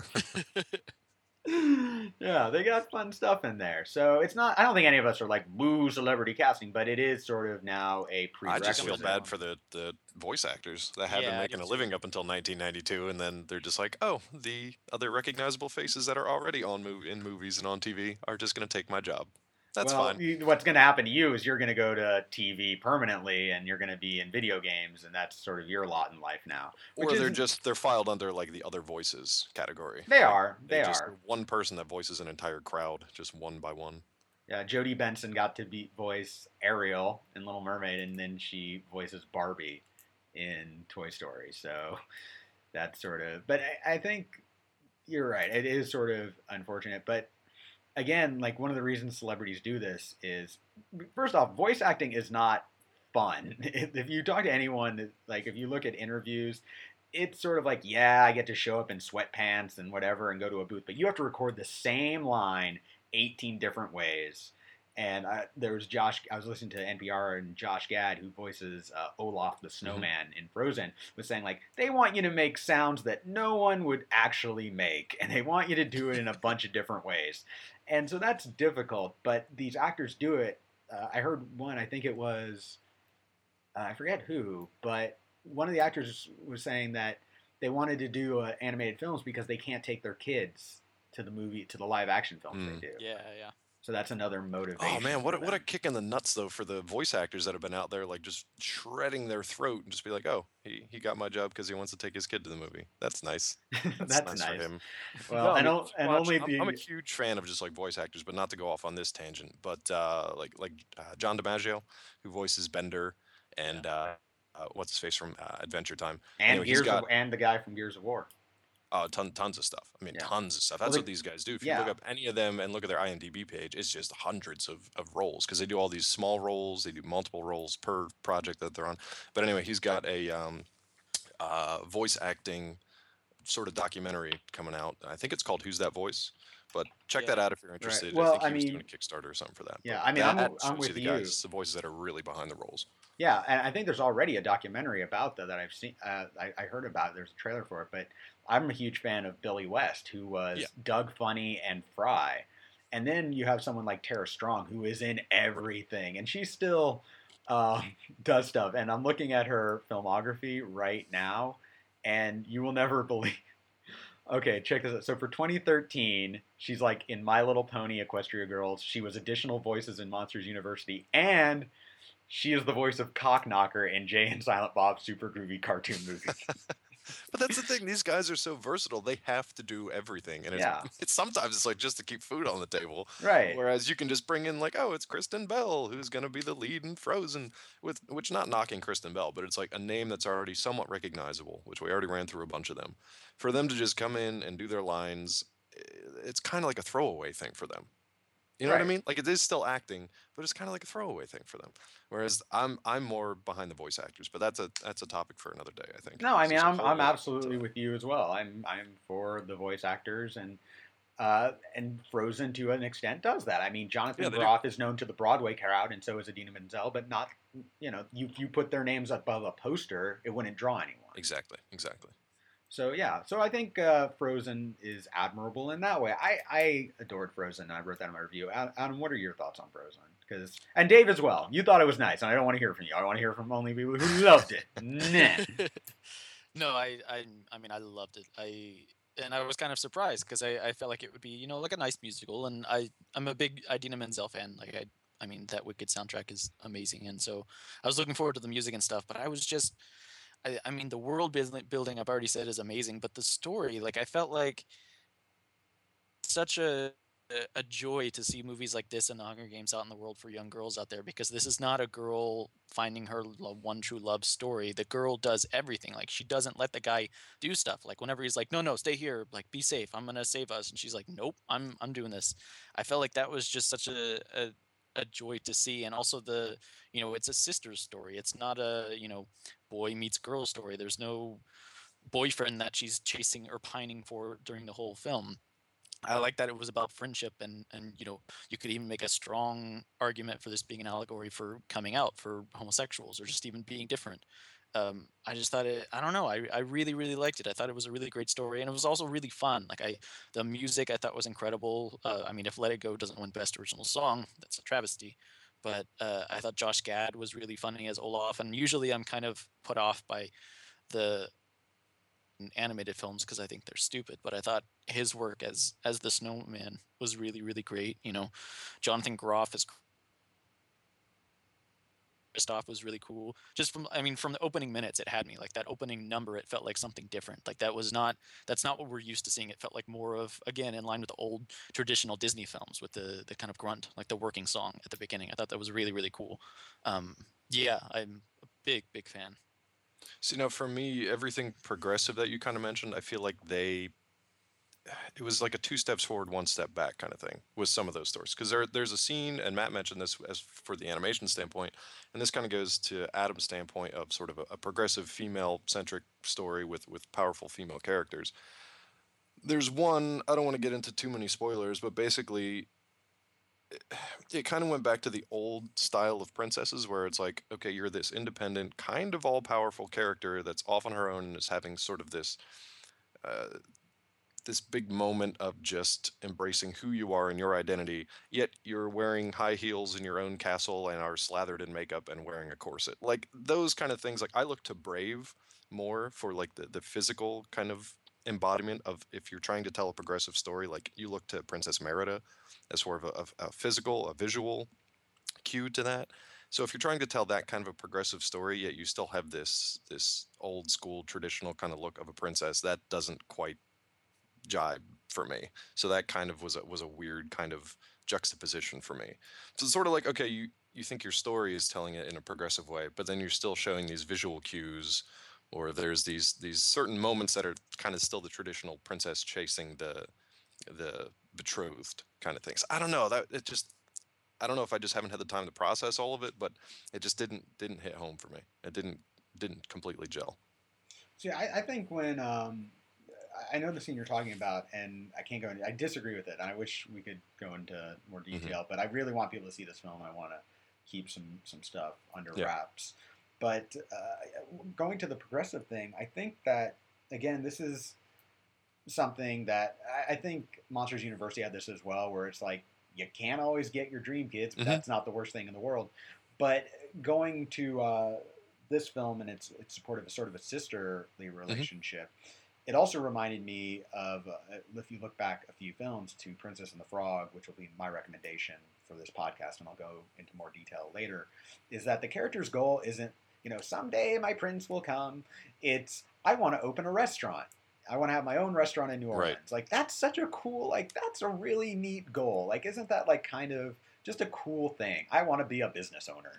Yeah, they got fun stuff in there. So it's not. I don't think any of us are like woo celebrity casting, but it is sort of now a I prerequisite. just feel bad on. for the, the voice actors that have Yeah, been I making do a too. living up until nineteen ninety-two, and then they're just like, oh, the other recognizable faces that are already on mov- in movies and on T V are just going to take my job. That's well, fine. you- what's going to happen to you is you're going to go to T V permanently, and you're going to be in video games, and that's sort of your lot in life now. Or which they're is- just they're filed under like the other voices category. They Like, are. They just, are. one person that voices an entire crowd, just one by one. Yeah, Jodie Benson got to be voice Ariel in Little Mermaid, and then she voices Barbie in Toy Story. So that's sort of. But I, I think you're right. It is sort of unfortunate, but again, like one of the reasons celebrities do this is, first off, voice acting is not fun. If if you talk to anyone, like if you look at interviews, it's sort of like, yeah, I get to show up in sweatpants and whatever and go to a booth, but you have to record the same line eighteen different ways. And I, there was Josh, I was listening to N P R, and Josh Gad, who voices uh, Olaf the Snowman in Frozen, was saying, like, they want you to make sounds that no one would actually make, and they want you to do it in a bunch of different ways. And so that's difficult, but these actors do it. Uh, I heard one, I think it was, uh, I forget who, but one of the actors was saying that they wanted to do uh, animated films because they can't take their kids to the movie, to the live action films Mm. they do. Yeah, yeah. So that's another motivation. Oh man, what for a, what a them. kick in the nuts though for the voice actors that have been out there like just shredding their throat and just be like, oh, he, he got my job because he wants to take his kid to the movie. That's nice. That's, That's, nice. for him. Well, No, I and, mean, o- just and watch- only I'm, the I'm a huge fan of just like voice actors, but not to go off on this tangent. But uh, like like uh, John DiMaggio, who voices Bender, and uh, uh, what's his face from uh, Adventure Time. and anyway, he's Gears got- of, and the guy from Gears of War. Uh, ton, tons of stuff. I mean, Yeah. tons of stuff. Well, That's they- what these guys do. If you yeah. look up any of them and look at their IMDb page, it's just hundreds of, of roles because they do all these small roles. They do multiple roles per project that they're on. But anyway, he's got a um, uh, voice acting sort of documentary coming out. I think it's called Who's That Voice? But check Yeah. that out if you're interested. Well, I think I he was doing mean- a Kickstarter or something for that. Yeah, But I mean, I'm- that I'm shows with you the you. guys, the voices that are really behind the roles. Yeah, and I think there's already a documentary about that that I've seen. Uh, I, I heard about. There's a trailer for it, but I'm a huge fan of Billy West, who was Yeah. Doug Funny and Fry, and then you have someone like Tara Strong, who is in everything, and she still uh, does stuff. And I'm looking at her filmography right now, and you will never believe. Okay, check this out. So for twenty thirteen, she's like in My Little Pony, Equestria Girls. She was additional voices in Monsters University, and she is the voice of Cockknocker in Jay and Silent Bob's Super Groovy cartoon movie. But that's the thing; these guys are so versatile; they have to do everything, and it's, Yeah. it's sometimes it's like just to keep food on the table. Right. Whereas you can just bring in like, oh, it's Kristen Bell who's going to be the lead in Frozen, with which not knocking Kristen Bell, but it's like a name that's already somewhat recognizable, which we already ran through a bunch of them. For them to just come in and do their lines it's kind of like a throwaway thing for them. You know Right. what I mean? Like it is still acting, but it's kind of like a throwaway thing for them. Whereas I'm I'm more behind the voice actors, but that's a that's a topic for another day, I think. No, I 'cause mean there's a I'm whole I'm lot to absolutely that. with you as well. I'm I'm for the voice actors, and uh, and Frozen to an extent does that. I mean, Jonathan Yeah, they do. Groff is known to the Broadway crowd, and so is Idina Menzel, but not, you know, you you put their names above a poster, it wouldn't draw anyone. Exactly, exactly. So yeah, so I think uh, Frozen is admirable in that way. I, I adored Frozen, and I wrote that in my review. Ad- Adam, what are your thoughts on Frozen? Because and Dave as well. You thought it was nice, and I don't want to hear from you. I want to hear from only people who loved it. Nah. No, I, I, I mean, I loved it. I and I was kind of surprised because I, I felt like it would be, you know, like a nice musical, and I, I'm a big Idina Menzel fan. Like I, I mean, that Wicked soundtrack is amazing, and so I was looking forward to the music and stuff. But I was just, I, I mean, the world building, building I've already said is amazing, but the story, like, I felt like such a a a joy to see movies like this and the Hunger Games out in the world for young girls out there, because this is not a girl finding her lo- one true love story. The girl does everything. Like, she doesn't let the guy do stuff. Like, whenever he's like, "No, no, stay here. Like, be safe. I'm gonna save us," and she's like, "Nope, I'm I'm doing this." I felt like that was just such a a, a joy to see, and also the, you know, it's a sister's story. It's not a, you know, boy meets girl story. There's no boyfriend that she's chasing or pining for during the whole film. I like that it was about friendship, and and you know, you could even make a strong argument for this being an allegory for coming out for homosexuals, or just even being different. Um, I just thought it. I don't know. I I really really liked it. I thought it was a really great story, and it was also really fun. Like, I, the music I thought was incredible. Uh, I mean, if Let It Go doesn't win Best Original Song, that's a travesty. But uh, I thought Josh Gad was really funny as Olaf, and usually I'm kind of put off by the animated films because I think they're stupid. But I thought his work as as the Snowman was really really great. You know, Jonathan Groff as Kristoff was really cool. Just from, I mean, from the opening minutes, it had me. Like, that opening number, it felt like something different. Like, that was not that's not what we're used to seeing. It felt like more of, again, in line with the old traditional Disney films with the the kind of grunt, like the working song at the beginning. I thought that was really really cool. Um, yeah, I'm a big big fan. So, you know, for me, everything progressive that you kind of mentioned, I feel like they it was like a two steps forward, one step back kind of thing with some of those stories. Because there, there's a scene, and Matt mentioned this as for the animation standpoint, and this kind of goes to Adam's standpoint of sort of a, a progressive female centric story with with powerful female characters. There's one, I don't want to get into too many spoilers, but basically it kind of went back to the old style of princesses where it's like, okay, you're this independent, kind of all powerful character that's off on her own and is having sort of this uh, this big moment of just embracing who you are and your identity, yet you're wearing high heels in your own castle and are slathered in makeup and wearing a corset. Like those kind of things. Like I look to Brave more for like the, the physical kind of embodiment of if you're trying to tell a progressive story, like you look to Princess Merida as sort of a, a, a physical, a visual cue to that. So if you're trying to tell that kind of a progressive story, yet you still have this this old school traditional kind of look of a princess, that doesn't quite jibe for me. So that kind of was a, was a weird kind of juxtaposition for me. So it's sort of like, okay, you you think your story is telling it in a progressive way, but then you're still showing these visual cues, or there's these these certain moments that are kind of still the traditional princess chasing the the betrothed kind of things. I don't know, that it just I don't know if I just haven't had the time to process all of it, but it just didn't didn't hit home for me. It didn't didn't completely gel. See, I, I think when um, I know the scene you're talking about, and I can't go into. I disagree with it, and I wish we could go into more detail. Mm-hmm. But I really want people to see this film. I want to keep some some stuff under yeah. wraps. But uh, going to the progressive thing, I think that again, this is something that I, I think Monsters University had this as well, where it's like you can't always get your dream kids, but mm-hmm. that's not the worst thing in the world. But going to uh, this film and its its support of a sort of a sisterly relationship. Mm-hmm. It also reminded me of, uh, if you look back a few films, to Princess and the Frog, which will be my recommendation for this podcast, and I'll go into more detail later, is that the character's goal isn't, you know, someday my prince will come. It's, I want to open a restaurant. I want to have my own restaurant in New Orleans. Right. Like, that's such a cool, like, that's a really neat goal. Like, isn't that, like, kind of just a cool thing? I want to be a business owner.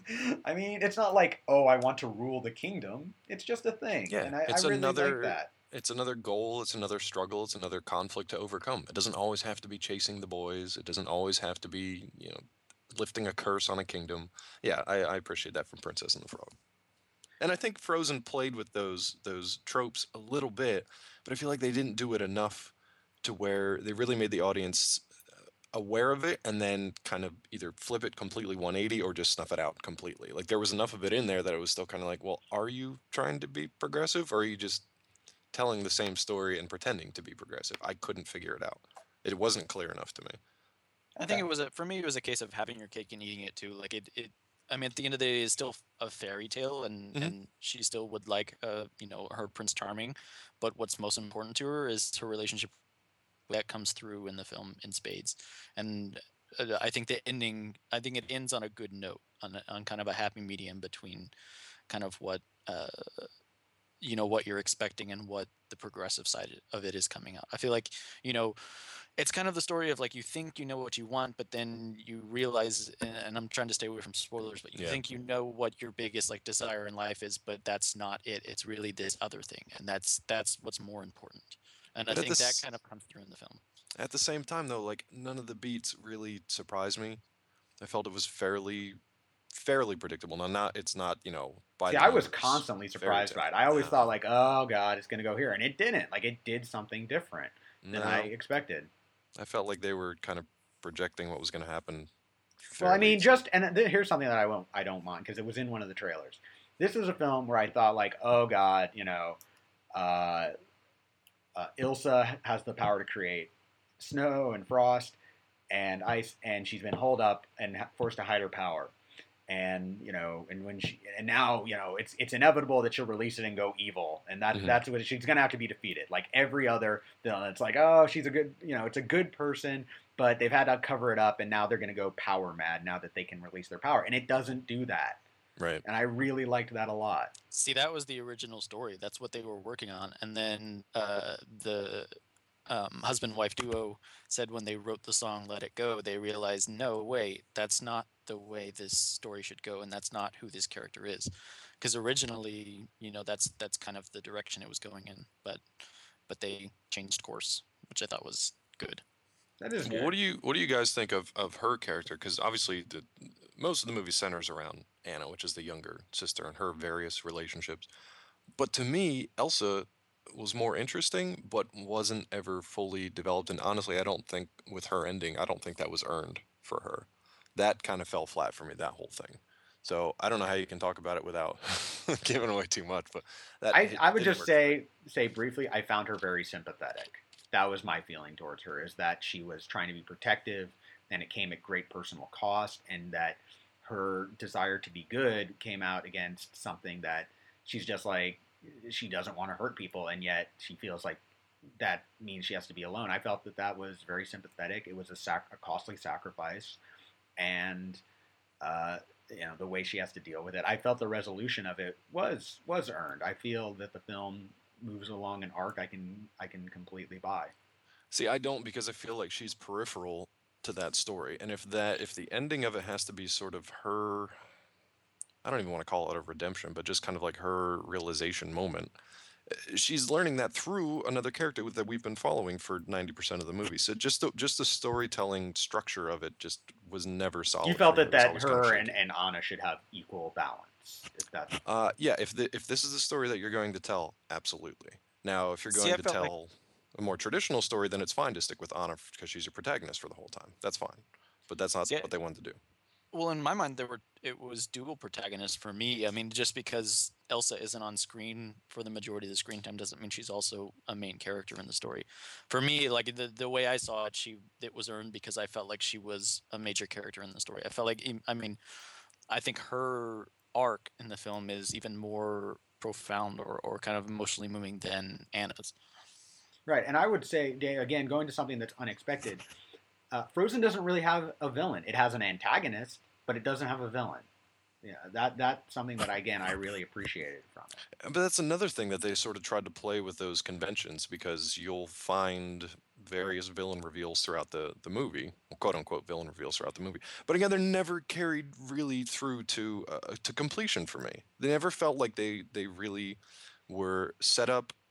I mean, it's not like, oh, I want to rule the kingdom. It's just a thing. Yeah, and I, it's I really another... like that. It's another goal, it's another struggle, it's another conflict to overcome. It doesn't always have to be chasing the boys. It doesn't always have to be, you know, lifting a curse on a kingdom. Yeah, I, I appreciate that from Princess and the Frog. And I think Frozen played with those those tropes a little bit, but I feel like they didn't do it enough to where they really made the audience aware of it and then kind of either flip it completely one eighty or just snuff it out completely. Like there was enough of it in there that it was still kind of like, well, are you trying to be progressive or are you just telling the same story and pretending to be progressive? I couldn't figure it out. It wasn't clear enough to me. I think it was a, for me it was a case of having your cake and eating it too. Like it, it I mean, at the end of the day, it's still a fairy tale, and, Mhm. and she still would like, uh, you know, her Prince Charming. But what's most important to her is her relationship that comes through in the film in spades. And uh, I think the ending, I think it ends on a good note, on a, on kind of a happy medium between kind of what, uh, you know, what you're expecting and what the progressive side of it is coming out. I feel like, you know, it's kind of the story of like you think you know what you want, but then you realize, and and I'm trying to stay away from spoilers, but you Yeah. think you know what your biggest like desire in life is, but that's not it. It's really this other thing, and that's that's what's more important. And I But at think that this kind of comes through in the film. at the same time though, like none of the beats really surprised me. I felt it was fairly fairly predictable. Now not it's not, you know, by See, the I was numbers constantly fairy surprised tale. by it. I always No. thought like, oh god, it's gonna go here, and it didn't. Like it did something different than I No. expected. I felt like they were kind of projecting what was going to happen. Well, I fairly mean, so- just and th- here's something that I won't, I don't mind because it was in one of the trailers. This is a film where I thought like, oh god, you know, uh, uh, Ilsa has the power to create snow and frost and ice, and she's been holed up and ha- forced to hide her power. And you know, and when she, and now you know, it's it's inevitable that she'll release it and go evil, and that Mhm. that's what she's gonna have to be defeated. Like every other villain, it's like, oh, she's a good, you know, it's a good person, but they've had to cover it up, and now they're gonna go power mad now that they can release their power, and it doesn't do that. Right. And I really liked that a lot. See, that was the original story. That's what they were working on, and then uh, the um, husband-wife duo said when they wrote the song "Let It Go," they realized, no, wait, that's not the way this story should go, and that's not who this character is. Because originally, you know, that's that's kind of the direction it was going in, but but they changed course, which I thought was good. That is Well, good. what do you what do you guys think of, of her character? Because obviously the most of the movie centers around Anna, which is the younger sister, and her various relationships. But to me, Elsa was more interesting, but wasn't ever fully developed. And honestly, I don't think with her ending, I don't think that was earned for her. That kind of fell flat for me, that whole thing. So I don't know how you can talk about it without giving away too much, but that I it I would didn't just work for me. say say briefly, I found her very sympathetic. That was my feeling towards her, is that she was trying to be protective, and it came at great personal cost, and that her desire to be good came out against something that she's just like, she doesn't want to hurt people, and yet she feels like that means she has to be alone. I felt that that was very sympathetic. It was a, sac- a costly sacrifice, and uh, you know the way she has to deal with it. I felt the resolution of it was was earned. I feel that the film moves along an arc I can I can completely buy. See, I don't because I feel like she's peripheral to that story. And if that if the ending of it has to be sort of her I don't even want to call it a redemption, but just kind of like her realization moment. uh, She's learning that through another character with- that we've been following for ninety percent of the movie. So just the, just the storytelling structure of it just was never solid. You felt for me. that It was that always kind of her and, shaky. and Anna should have equal balance. If that's Uh, yeah, if the, if this is the story that you're going to tell, absolutely. Now, if you're See, going I to felt like tell a more traditional story, then it's fine to stick with Anna because she's your protagonist for the whole time. That's fine. But that's not see, what they wanted to do. well, in my mind, there were it was dual protagonists for me. I mean, just because Elsa isn't on screen for the majority of the screen time doesn't mean she's also a main character in the story. For me, like the the way I saw it, she it was earned because I felt like she was a major character in the story. I felt like, I mean, I think her arc in the film is even more profound or, or kind of emotionally moving than Anna's. right. And I would say Da- again, going to something that's unexpected. Uh, Frozen doesn't really have a villain. It has an antagonist, but it doesn't have a villain. Yeah, that that's something that again I really appreciated from it. But that's another thing that they sort of tried to play with those conventions because you'll find various villain reveals throughout the, the movie, well, quote unquote villain reveals throughout the movie. But again, they're never carried really through to uh, to completion for me. They never felt like they they really were set up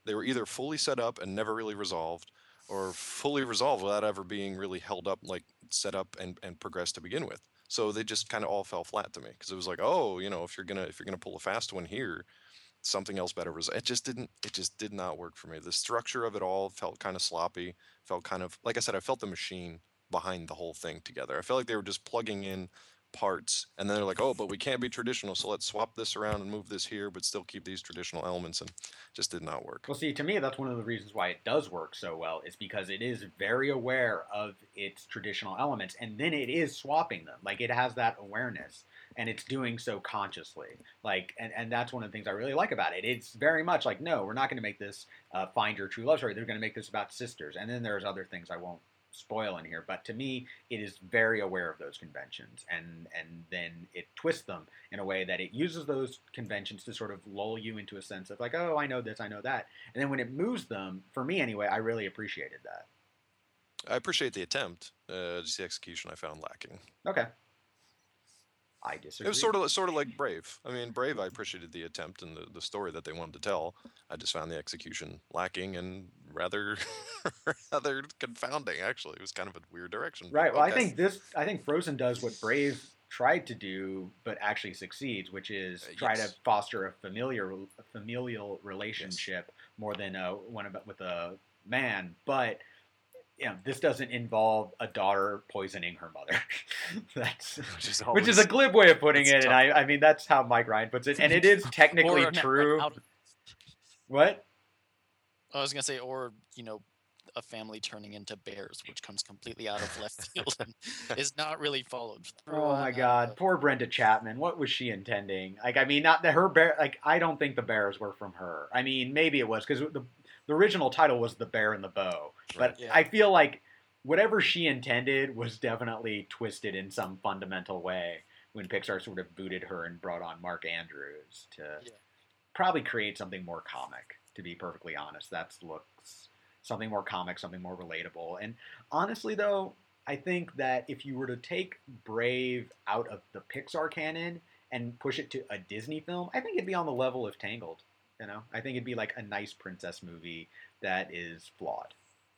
They were either fully set up and never really resolved, or fully resolved without ever being really held up, like set up and, and progressed to begin with. So they just kind of all fell flat to me because it was like, oh, you know, if you're gonna if you're gonna pull a fast one here, something else better was. It just didn't. It just did not work for me. The structure of it all felt kind of sloppy. Felt kind of like I said. I felt the machine behind the whole thing together. I felt like they were just plugging in parts, and then they're like, oh, but we can't be traditional, so let's swap this around and move this here, but still keep these traditional elements, and just did not work. Well, see, to me, that's one of the reasons why it does work so well, is because it is very aware of its traditional elements, and then it is swapping them. Like, it has that awareness, and it's doing so consciously. Like, and, and that's one of the things I really like about it. It's very much like, no, we're not going to make this uh, Find Your True Love story. They're going to make this about sisters. And then there's other things I won't spoil in here, but to me it is very aware of those conventions, and and then it twists them in a way that it uses those conventions to sort of lull you into a sense of like, oh, I know this, I know that, and then when it moves them, for me anyway, I really appreciated that. I appreciate the attempt. Uh, just the execution I found lacking. Okay. I disagree. It was sort of sort of like Brave. I mean, Brave, I appreciated the attempt and the, the story that they wanted to tell. I just found the execution lacking and rather rather confounding. Actually, it was kind of a weird direction. Right. Well, okay. I think this. I think Frozen does what Brave tried to do, but actually succeeds, which is Uh, try yes. to foster a familiar a familial relationship more than uh, one about with a man. But you know, this doesn't involve a daughter poisoning her mother. That's Which is, which is a glib way of putting that's it, and tough. I, I mean that's how Mike Ryan puts it, and it is technically Or, no, true. out- What? I was gonna say, or you know, a family turning into bears, which comes completely out of left field and is not really followed through. Oh my on, God, uh, poor Brenda Chapman. What was she intending? Like, I mean, not that her bear. Like, I don't think the bears were from her. I mean, maybe it was because the the original title was The Bear and the Bow, but Right. Yeah. I feel like whatever she intended was definitely twisted in some fundamental way when Pixar sort of booted her and brought on Mark Andrews to Yeah. probably create something more comic. To be perfectly honest, that's looks something more comic, something more relatable. And honestly, though, I think that if you were to take Brave out of the Pixar canon and push it to a Disney film, I think it'd be on the level of Tangled. You know, I think it'd be like a nice princess movie that is flawed.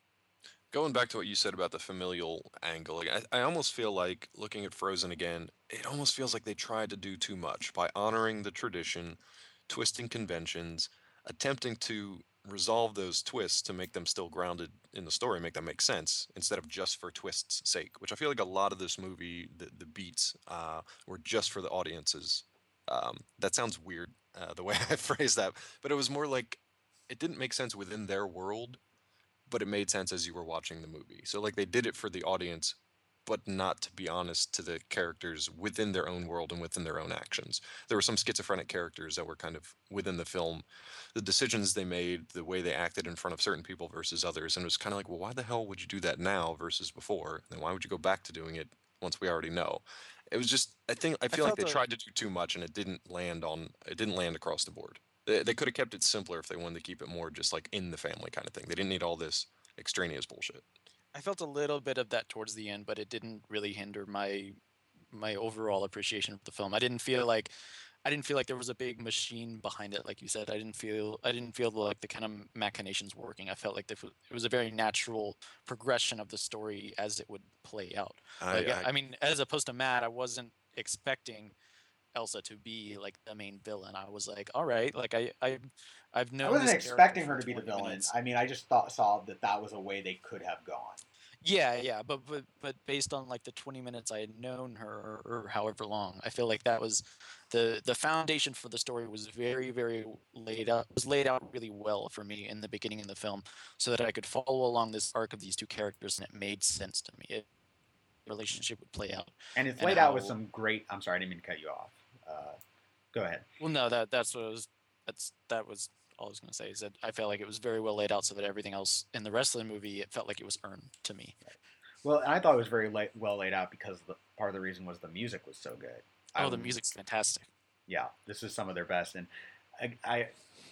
Going back to what you said about the familial angle, like, I, I almost feel like looking at Frozen again, it almost feels like they tried to do too much by honoring the tradition, twisting conventions, attempting to resolve those twists to make them still grounded in the story, make them make sense, instead of just for twists' sake, which I feel like a lot of this movie, the, the beats, uh, were just for the audiences. Um, that sounds weird, uh, the way I phrased that, but it was more like it didn't make sense within their world, but it made sense as you were watching the movie. So like they did it for the audience, but not, to be honest, to the characters within their own world and within their own actions. There were some schizophrenic characters that were kind of within the film. The decisions they made, the way they acted in front of certain people versus others, and it was kind of like, well, why the hell would you do that now versus before? And why would you go back to doing it once we already know? It was just, I think, I feel like felt they a- tried to do too much, and it didn't land on, it didn't land across the board. They, they could have kept it simpler if they wanted to keep it more just like in the family kind of thing. They didn't need all this extraneous bullshit. I felt a little bit of that towards the end, but it didn't really hinder my my overall appreciation of the film. I didn't feel like I didn't feel like there was a big machine behind it, like you said. I didn't feel I didn't feel like the kind of machinations working. I felt like the, it was a very natural progression of the story as it would play out. I, Like, I, I, mean, as opposed to Matt, I wasn't expecting Elsa to be like the main villain. I was like, all right, like I I I've known. I wasn't this character expecting for her to be the twenty villain. minutes. I mean, I just thought saw that that was a way they could have gone. Yeah, yeah, but but but based on like the twenty minutes I had known her, or, or however long, I feel like that was the the foundation for the story was very very laid out was laid out really well for me in the beginning of the film, so that I could follow along this arc of these two characters, and it made sense to me. It, relationship would play out. And it's And laid out with how- some great. I'm sorry, I didn't mean to cut you off. Uh, go ahead. Well, no, that that's what I was. That's that was all I was going to say. Is that I felt like it was very well laid out, so that everything else in the rest of the movie, it felt like it was earned to me. Well, and I thought it was very la- well laid out because the, part of the reason was the music was so good. Oh, I the was- music's fantastic. Yeah, this is some of their best, and I, I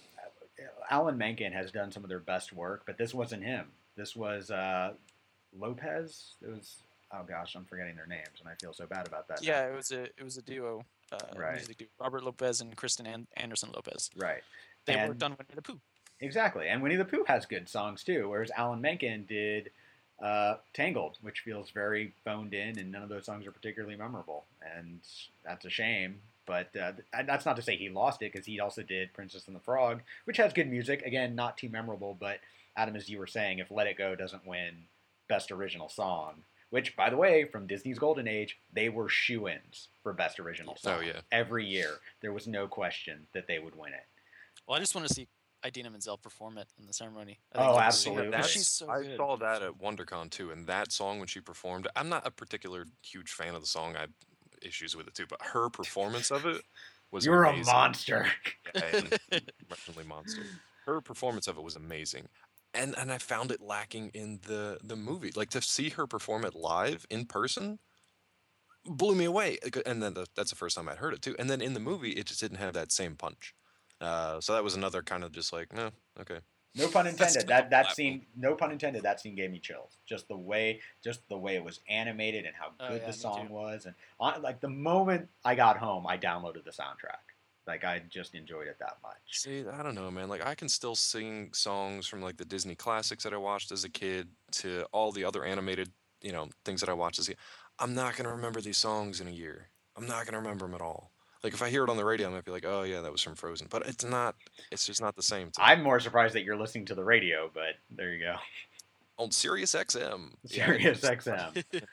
Alan Menken has done some of their best work, but this wasn't him. This was uh, Lopez. It was oh gosh, I'm forgetting their names, and I feel so bad about that. now. Yeah, it was a it was a duo. Uh, Right. music duo. Robert Lopez and Kristen An- Anderson Lopez. Right. They And- worked on Winnie the Pooh. exactly. And Winnie the Pooh has good songs too, whereas Alan Menken did uh, Tangled, which feels very phoned in, and none of those songs are particularly memorable, and that's a shame. But uh, that's not to say he lost it, because he also did Princess and the Frog, which has good music. Again, not too memorable, but Adam, as you were saying, if Let It Go doesn't win Best Original Song, which, by the way, from Disney's Golden Age, they were shoo-ins for Best Original Song. Oh, yeah. Every year, there was no question that they would win it. Well, I just want to see Idina Menzel perform it in the ceremony. I Oh, think that would be- absolutely. because That's- she's so I good. saw that at WonderCon too, and that song when she performed, I'm not a particular huge fan of the song. I had issues with it too, but her performance of it was You're amazing. a monster. Yeah, and emotionally monster. Her performance of it was amazing, and and I found it lacking in the the movie. Like to see her perform it live in person blew me away. Like, And then the, that's the first time I'd heard it too. And then in the movie, it just didn't have that same punch. Uh, so that was another kind of just like, no, okay. No pun That's intended. That that laughable. scene. No pun intended. That scene gave me chills. Just the way, just the way it was animated and how Oh, good yeah, the me song too. was, and on, like the moment I got home, I downloaded the soundtrack. Like I just enjoyed it that much. See, I don't know, man. Like I can still sing songs from like the Disney classics that I watched as a kid to all the other animated, you know, things that I watched as a kid. I'm not gonna remember these songs in a year. I'm not gonna remember them at all. Like if I hear it on the radio, I might be like, "Oh yeah, that was from Frozen," but it's not. It's just not the same. To me. I'm more surprised that you're listening to the radio, but there you go. on Sirius X M. Sirius X M.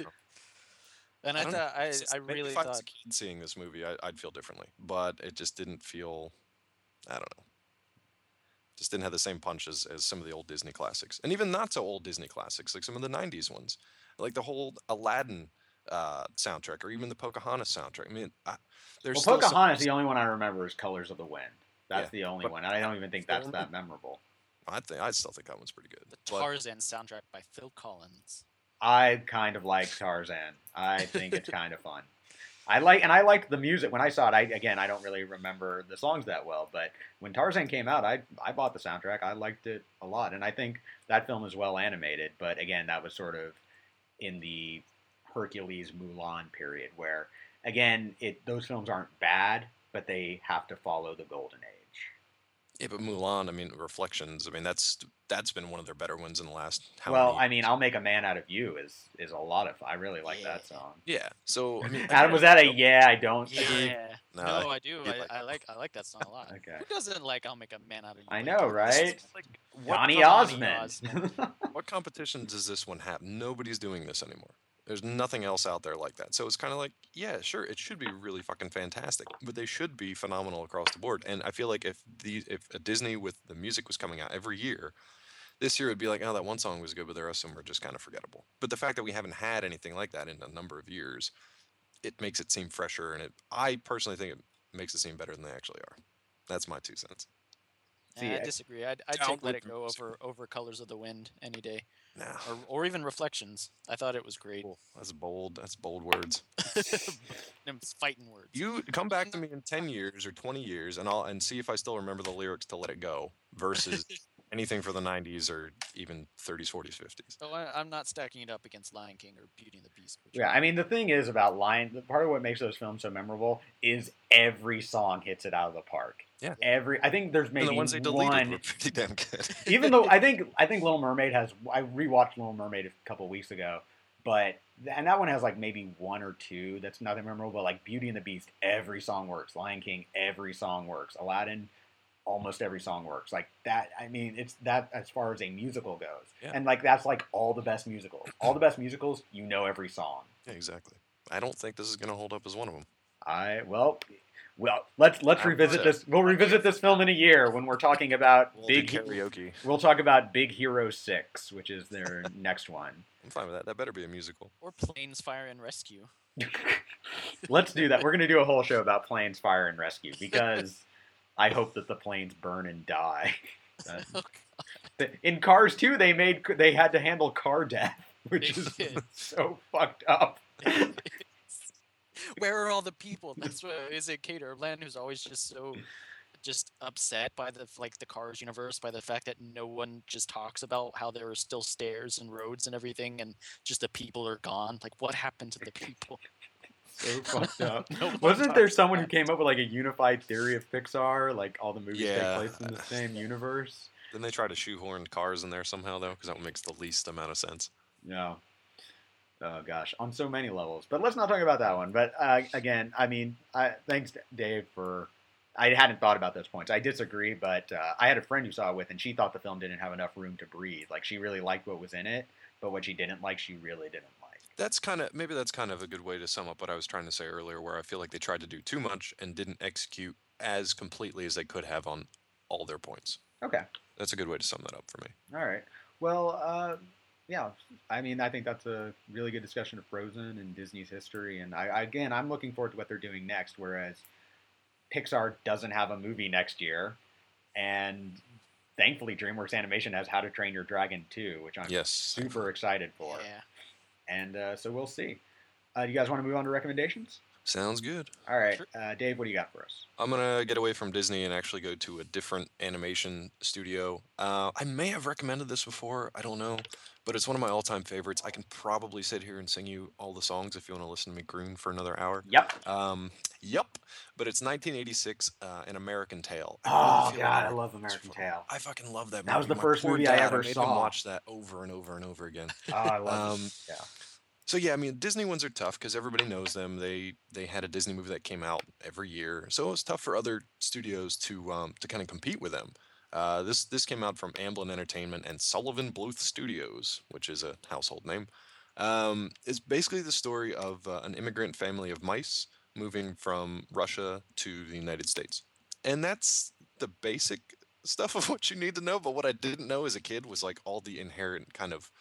And I, I don't know, thought I, it's just- I maybe really if I was a thought kid seeing this movie, I, I'd feel differently, but it just didn't feel. I don't know. Just didn't have the same punch as, as some of the old Disney classics, and even not so old Disney classics, like some of the nineties ones, like the whole Aladdin uh, soundtrack, or even the Pocahontas soundtrack. I mean, I, there's Well, still some- Pocahontas, the only one I remember is Colors of the Wind. That's Yeah, the only but one, and I don't even think the that's only- that memorable. I think I still think that one's pretty good. the But Tarzan soundtrack by Phil Collins. I kind of like Tarzan. I think it's kind of fun. I like, and I liked the music when I saw it. I again, I don't really remember the songs that well, but when Tarzan came out, I I bought the soundtrack. I liked it a lot, and I think that film is well animated. But again, that was sort of in the Hercules Mulan period, where again, it those films aren't bad, but they have to follow the golden age. yeah, but Mulan, I mean, Reflections. I mean, that's that's been one of their better ones in the last. How well, many I mean, I'll Make a Man Out of You is is a lot of. I really like that Yeah. song. Yeah. So I mean, Adam, was that a yeah? I don't. agree? Yeah. No, No, I I do. did I, like I like I like that song a lot. Okay. Who doesn't like I'll Make a Man Out of You? I Like, know, this is right? like, what Donny Donny Osmond. what competition does this one have? Nobody's doing this anymore. There's nothing else out there like that. So it's kind of like, yeah, sure, it should be really fucking fantastic, but they should be phenomenal across the board. And I feel like if the if a Disney with the music was coming out every year, this year it'd be like, oh, that one song was good, but the rest of them were just kind of forgettable. But the fact that we haven't had anything like that in a number of years, it makes it seem fresher, and it. I personally think it makes it seem better than they actually are. That's my two cents. eh, See, I I- disagree. I'd, I'd Down take Let with It Go music. over over Colors of the Wind any day, Nah, or or even Reflections. I thought it was great. cool. That's bold. That's bold words. It's fighting words. You come back to me in ten years or twenty years, and I'll and see if I still remember the lyrics to "Let It Go" versus anything for the nineties or even thirties, forties, fifties. So I, I'm not stacking it up against Lion King or Beauty and the Beast. Which Yeah, I mean the thing is about Lion. the Part of what makes those films so memorable is every song hits it out of the park. Yeah. Every. I think there's maybe And the ones they deleted one. were pretty damn good. Even though I think I think Little Mermaid has. I rewatched Little Mermaid a couple weeks ago, but and that one has like maybe one or two that's nothing memorable. But like Beauty and the Beast, every song works. Lion King, every song works. Aladdin, almost every song works. Like that. I mean, it's that as far as a musical goes, Yeah. and like that's like all the best musicals. All the best musicals, you know every song. Yeah, exactly. I don't think this is going to hold up as one of them. I well, well let's let's I'm revisit upset. this. We'll revisit this film in a year when we're talking about We'll big. do karaoke. We'll talk about Big Hero Six, which is their next one. I'm fine with that. That better be a musical. or Planes, Fire and Rescue. Let's do that. We're going to do a whole show about planes, fire, and rescue because I hope that the planes burn and die. Uh, Oh, th- in Cars two, they made they had to handle car death, which They is did. so fucked up. God. Where are all the people? That's what is it. Kate Urban, who's always just so just upset by the like the Cars universe, by the fact that no one just talks about how there are still stairs and roads and everything, and just the people are gone. Like, what happened to the people? So fucked up. No one Wasn't there talks someone who about came up with like a unified theory of Pixar, like all the movies Yeah. take place in the same universe? Then they try to shoehorn cars in there somehow, though, because that makes the least amount of sense. No. Oh gosh, on so many levels. But let's not talk about that one. But uh, again, I mean, I, thanks Dave for. I hadn't thought about those points. I disagree, but uh, I had a friend who saw it with, and she thought the film didn't have enough room to breathe. Like she really liked what was in it, but what she didn't like, she really didn't like. That's kind of maybe that's kind of a good way to sum up what I was trying to say earlier, where I feel like they tried to do too much and didn't execute as completely as they could have on all their points. Okay. That's a good way to sum that up for me. All right. Well, uh, yeah. I mean, I think that's a really good discussion of Frozen and Disney's history. And I, I, again, I'm looking forward to what they're doing next. Whereas Pixar doesn't have a movie next year, and thankfully DreamWorks Animation has How to Train Your Dragon two, which I'm Yes. super excited for. Yeah. And uh, so we'll see. Uh, do you guys want to move on to recommendations? Sounds good. All right. Sure. Uh, Dave, what do you got for us? I'm gonna get away from Disney and actually go to a different animation studio. Uh, I may have recommended this before, I don't know, but it's one of my all-time favorites. I can probably sit here and sing you all the songs if you want to listen to me croon for another hour. Yep. Um, yep. But it's nineteen eighty-six, uh, An American Tail. I Oh, really feel God, like I love it's American fu- Tail. I fucking love that movie. That was the My first poor movie I dad, ever made saw. him watch that over and over and over again. Oh, I love Um, this. Yeah. So yeah, I mean Disney ones are tough because everybody knows them. They they had a Disney movie that came out every year, so it was tough for other studios to um, to kind of compete with them. Uh, this this came out from Amblin Entertainment and Sullivan Bluth Studios, which is a household name. Um, it's basically the story of uh, an immigrant family of mice moving from Russia to the United States, and that's the basic stuff of what you need to know. But what I didn't know as a kid was like all the inherent kind of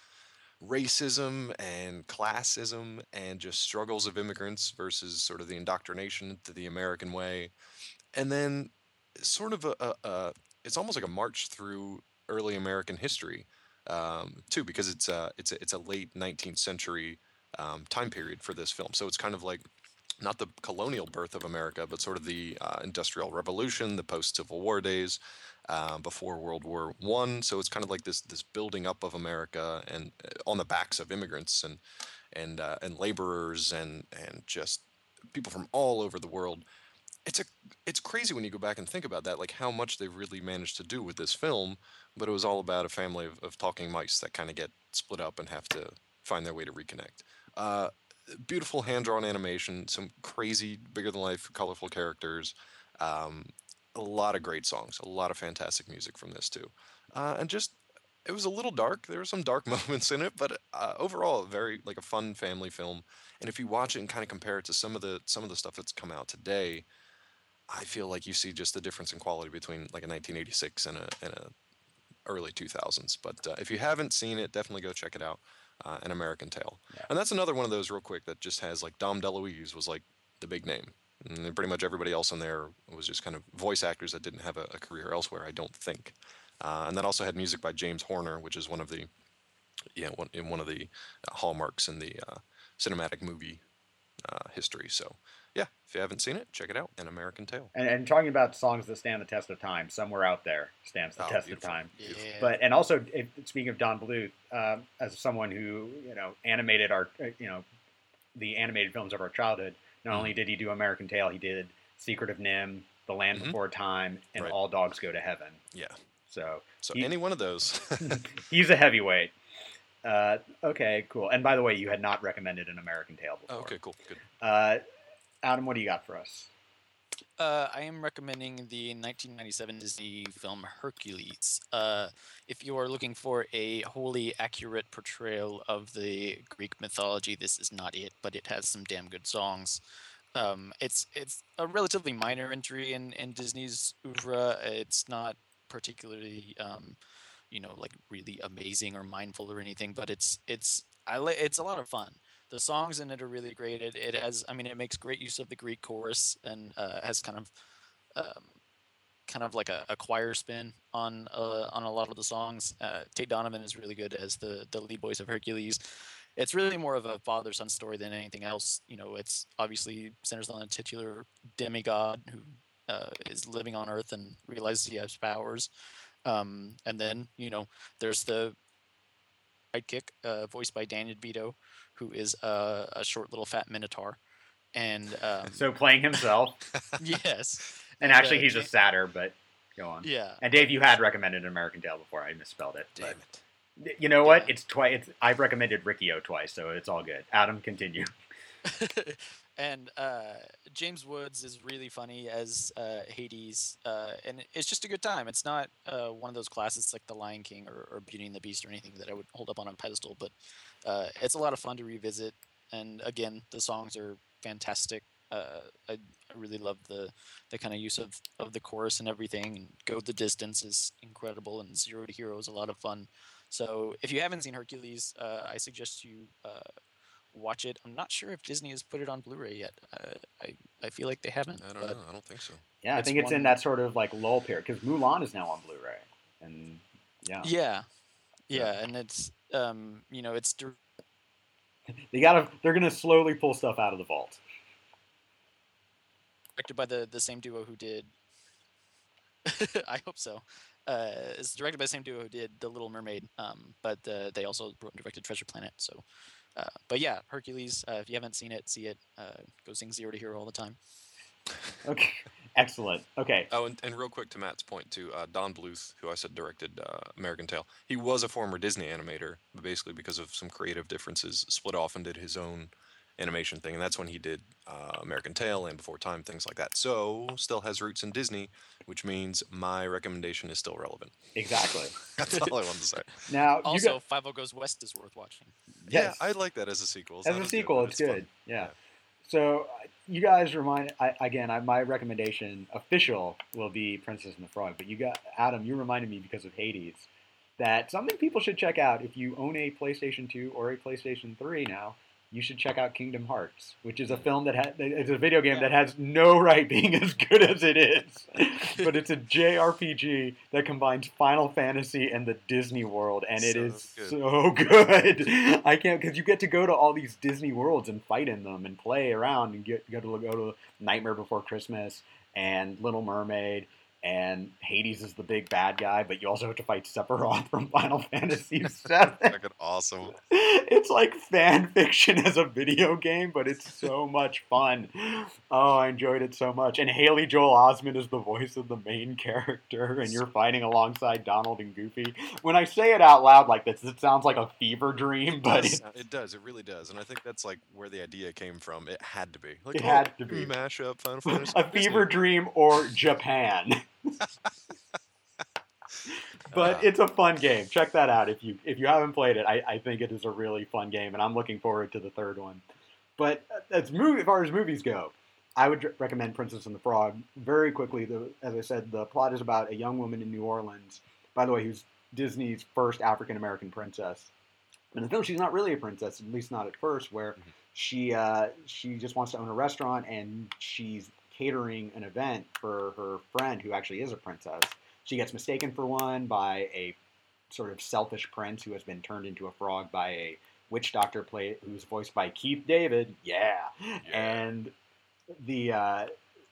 racism and classism and just struggles of immigrants versus sort of the indoctrination to the American way. And then sort of a, a, a it's almost like a march through early American history, um, too, because it's a it's a, it's a late nineteenth century um, time period for this film. So it's kind of like not the colonial birth of America, but sort of the uh, Industrial Revolution, the post-Civil War days, uh, before World War One. So it's kind of like this this building up of America and uh, on the backs of immigrants and and uh, and laborers and and just people from all over the world. It's a it's crazy when you go back and think about that, like how much they really managed to do with this film. But it was all about a family of, of talking mice that kind of get split up and have to find their way to reconnect. Uh, beautiful hand-drawn animation, some crazy bigger-than-life colorful characters, um, a lot of great songs, a lot of fantastic music from this too, uh, and just it was a little dark. There were some dark moments in it, but uh, overall, very like a fun family film. And if you watch it and kind of compare it to some of the some of the stuff that's come out today, I feel like you see just the difference in quality between like a nineteen eighty-six and a and a early two thousands. But uh, if you haven't seen it, definitely go check it out. Uh, An American Tail. Yeah. And that's another one of those real quick that just has like Dom DeLuise was like the big name. And then pretty much everybody else in there was just kind of voice actors that didn't have a, a career elsewhere, I don't think. Uh, and that also had music by James Horner, which is one of the, yeah, one, in one of the uh, hallmarks in the uh, cinematic movie uh, history. So yeah, if you haven't seen it, check it out. An American Tail. And, and talking about songs that stand the test of time, Somewhere Out There stands the Oh, test beautiful. of time. Yeah. But and also, if, speaking of Don Bluth, um, as someone who you know animated our uh, you know the animated films of our childhood, not Mhm. only did he do American Tail, he did Secret of Nim, The Land Mhm. Before Time, and Right. All Dogs Go to Heaven. Yeah. So So He- any one of those. he's a heavyweight. Uh, okay, cool. And by the way, you had not recommended An American Tail before. Oh, okay, cool, good. Uh, Adam, what do you got for us? Uh, I am recommending the nineteen ninety-seven Disney film Hercules. Uh, if you are looking for a wholly accurate portrayal of the Greek mythology, this is not it, but it has some damn good songs. Um, it's it's a relatively minor entry in, in Disney's oeuvre. It's not particularly, um, you know, like really amazing or mindful or anything, but it's it's I li- it's a lot of fun. The songs in it are really great. It, it has, I mean, it makes great use of the Greek chorus and uh, has kind of, um, kind of like a, a choir spin on uh, on a lot of the songs. Uh, Tate Donovan is really good as the the lead voice of Hercules. It's really more of a father-son story than anything else. You know, it's obviously centers on a titular demigod who uh, is living on Earth and realizes he has powers. Um, and then, you know, there's the sidekick, uh, voiced by Danny DeVito, who is uh, a short little fat minotaur. And um, So playing himself, yes, and uh, actually he's a Jan- satyr, but Go on. Yeah. And Dave, you had recommended American Tail before. I misspelled it. Damn but it. You know what? Yeah. It's twice. It's I've recommended Riccio twice, so it's all good. Adam, continue. and uh, James Woods is really funny as uh, Hades, uh, and it's just a good time. It's not uh, one of those classics like The Lion King or, or Beauty and the Beast or anything that I would hold up on a pedestal, but uh, it's a lot of fun to revisit. And again, the songs are fantastic. Uh, I, I really love the, the kind of use of, of the chorus and everything. And Go the Distance is incredible, and Zero to Hero is a lot of fun. So if you haven't seen Hercules, uh, I suggest you uh, watch it. I'm not sure if Disney has put it on Blu-ray yet. Uh, I I feel like they haven't. I don't but know. I don't think so. Yeah, I It's think it's in one- that sort of like lull period because Mulan is now on Blu-ray, and yeah, Yeah, yeah, and it's um you know it's dir- they gotta they're gonna slowly pull stuff out of the vault. directed by the the same duo who did. I hope so. Uh, it's directed by the same duo who did The Little Mermaid. Um, but uh, they also wrote and directed Treasure Planet. So, uh, but yeah, Hercules. Uh, if you haven't seen it, see it. Uh, go sing Zero to Hero all the time. Okay, excellent. Okay, Oh, and, and real quick to Matt's point too, uh, Don Bluth, who I said directed uh, American Tail, he was a former Disney animator, but basically because of some creative differences, split off and did his own animation thing, and that's when he did uh, American Tail and Before Time, things like that. So still has roots in Disney, which means my recommendation is still relevant. exactly. That's all I wanted to say. Now you Also, got Five O Goes West is worth watching. yes. Yeah, I like that as a sequel. It's as not a good, sequel, but it's fun. good. Yeah. So uh, you guys remind I, again. I, my recommendation official will be Princess and the Frog. But you got Adam. You reminded me because of Hades that something people should check out if you own a PlayStation two or a PlayStation three now. You should check out Kingdom Hearts, which is a film that ha- it's a video game Yeah. that has no right being as good as it is, but it's a J R P G that combines Final Fantasy and the Disney world, and it So is good. so good. I can't because you get to go to all these Disney worlds and fight in them and play around and get go to go to Nightmare Before Christmas and Little Mermaid. And Hades is the big bad guy, but you also have to fight Sephiroth from Final Fantasy seven. Fucking awesome. It's like fan fiction as a video game, but it's so much fun. Oh, I enjoyed it so much. And Haley Joel Osment is the voice of the main character, and you're fighting alongside Donald and Goofy. When I say it out loud like this, it sounds like a fever dream, but Does it's sound- it does. It really does. And I think that's like where the idea came from. It had to be. Like, It oh, had to be. Mashup Final Fantasy. a Disney. fever dream or Japan. But Uh, it's a fun game. Check that out if you if you haven't played it. I, I think it is a really fun game, and I'm looking forward to the third one. But as movie as far as movies go, I would recommend Princess and the Frog. Very quickly, the, as I said, the plot is about a young woman in New Orleans. By the way, who's Disney's first African American princess. In the film, she's not really a princess, at least not at first. Where Mhm. she uh, she just wants to own a restaurant, and she's catering an event for her friend who actually is a princess. She gets mistaken for one by a sort of selfish prince who has been turned into a frog by a witch doctor play who's voiced by Keith David. Yeah, Yeah. and the uh,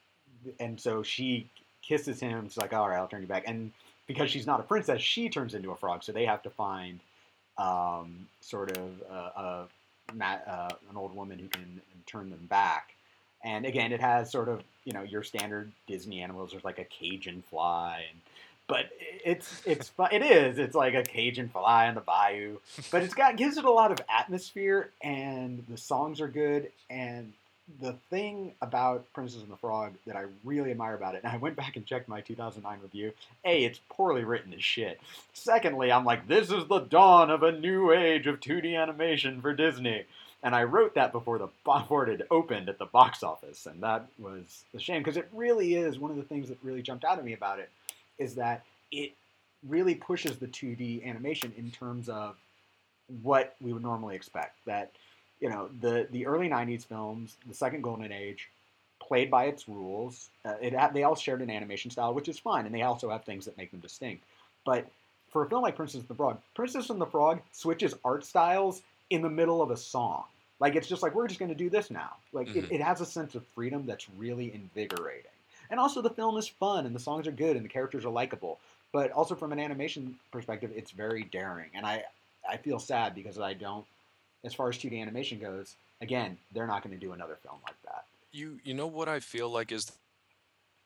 and so she kisses him. She's like, "All right, I'll turn you back." And because she's not a princess, she turns into a frog. So they have to find um, sort of uh, a, ma- uh, an old woman who can turn them back. And again, it has sort of, you know, your standard Disney animals. There's like a Cajun fly, and but it's it's fu- it is it's like a Cajun fly in the bayou. But it's got gives it a lot of atmosphere, and the songs are good. And the thing about Princess and the Frog that I really admire about it, and I went back and checked my two thousand nine review. A, it's poorly written as shit. Secondly, I'm like, this is the dawn of a new age of two D animation for Disney. And I wrote that before the before it had opened at the box office, and that was a shame because it really is one of the things that really jumped out at me about it is that it really pushes the two D animation in terms of what we would normally expect. That you know the the early nineties films, the second golden age, played by its rules. Uh, it had, they all shared an animation style, which is fine, and they also have things that make them distinct. But for a film like Princess and the Frog, Princess and the Frog switches art styles in the middle of a song. Like, it's just like, we're just going to do this now. Like, Mhm. it, it has a sense of freedom that's really invigorating. And also, the film is fun, and the songs are good, and the characters are likable. But also, from an animation perspective, it's very daring. And I, I feel sad because I don't, as far as two D animation goes, again, they're not going to do another film like that. You you know what I feel like is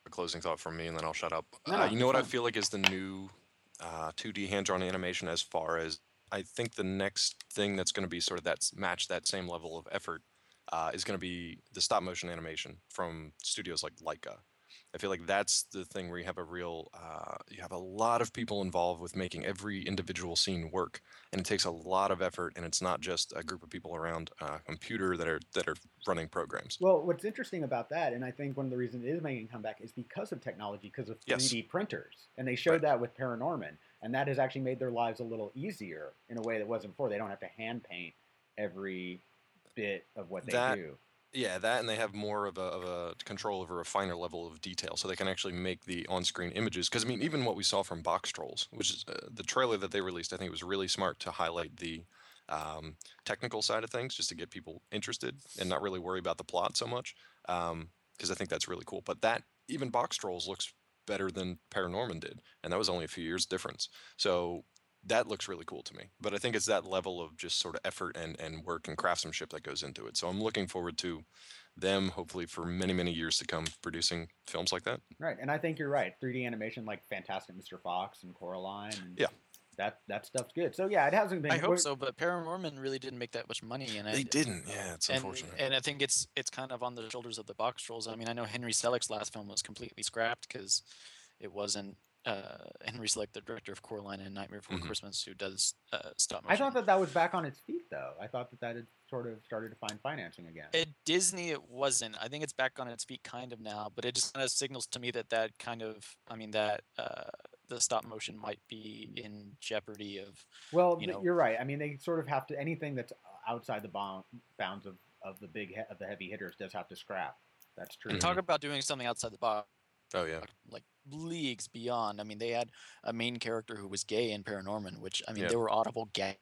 a closing thought from me, and then I'll shut up. No, Uh, no, you know what I fine. feel like is the new uh, two D hand-drawn animation as far as I think the next thing that's going to be sort of that s- match that same level of effort uh, is going to be the stop motion animation from studios like Leica. I feel like that's the thing where you have a real, uh, you have a lot of people involved with making every individual scene work, and it takes a lot of effort, and it's not just a group of people around a computer that are that are running programs. Well, what's interesting about that, and I think one of the reasons it is making a comeback, is because of technology, because of Yes. three D printers. And they showed Right. that with Paranorman. And that has actually made their lives a little easier in a way that wasn't before. They don't have to hand paint every bit of what they That do. Yeah, that, and they have more of a, of a control over a finer level of detail, so they can actually make the on-screen images. Because I mean, even what we saw from Box Trolls, which is uh, the trailer that they released, I think it was really smart to highlight the um, technical side of things, just to get people interested and not really worry about the plot so much. Because I think that's really cool. But that even Box Trolls looks better than Paranorman did, and that was only a few years difference. So that looks really cool to me. But I think it's that level of just sort of effort and, and work and craftsmanship that goes into it. So I'm looking forward to them, hopefully for many, many years to come, producing films like that. Right. And I think you're right. three D animation like Fantastic Mister Fox and Coraline. And Yeah. That, that stuff's good. So, yeah, it hasn't been. I hope we're- so, but Paranorman really didn't make that much money, and I, They didn't. Yeah, it's and, unfortunate. and I think it's it's kind of on the shoulders of the Box Trolls. I mean, I know Henry Selick's last film was completely scrapped because it wasn't uh, Henry Selick, the director of Coraline and Nightmare Before Mhm. Christmas, who does uh, stop I motion. thought that that was back on its feet, though. I thought that that had sort of started to find financing again. At Disney, it wasn't. I think it's back on its feet kind of now, but it just kind of signals to me that that kind of, I mean, that uh, the stop motion might be in jeopardy of. Well, you th- know- you're right. I mean, they sort of have to, anything that's outside the bound, bounds of, of the big, he- of the heavy hitters does have to scrap. That's true. And talk about doing something outside the box, Oh, yeah. like leagues beyond. I mean, they had a main character who was gay in Paranorman, which, I mean, Yeah. there were audible gay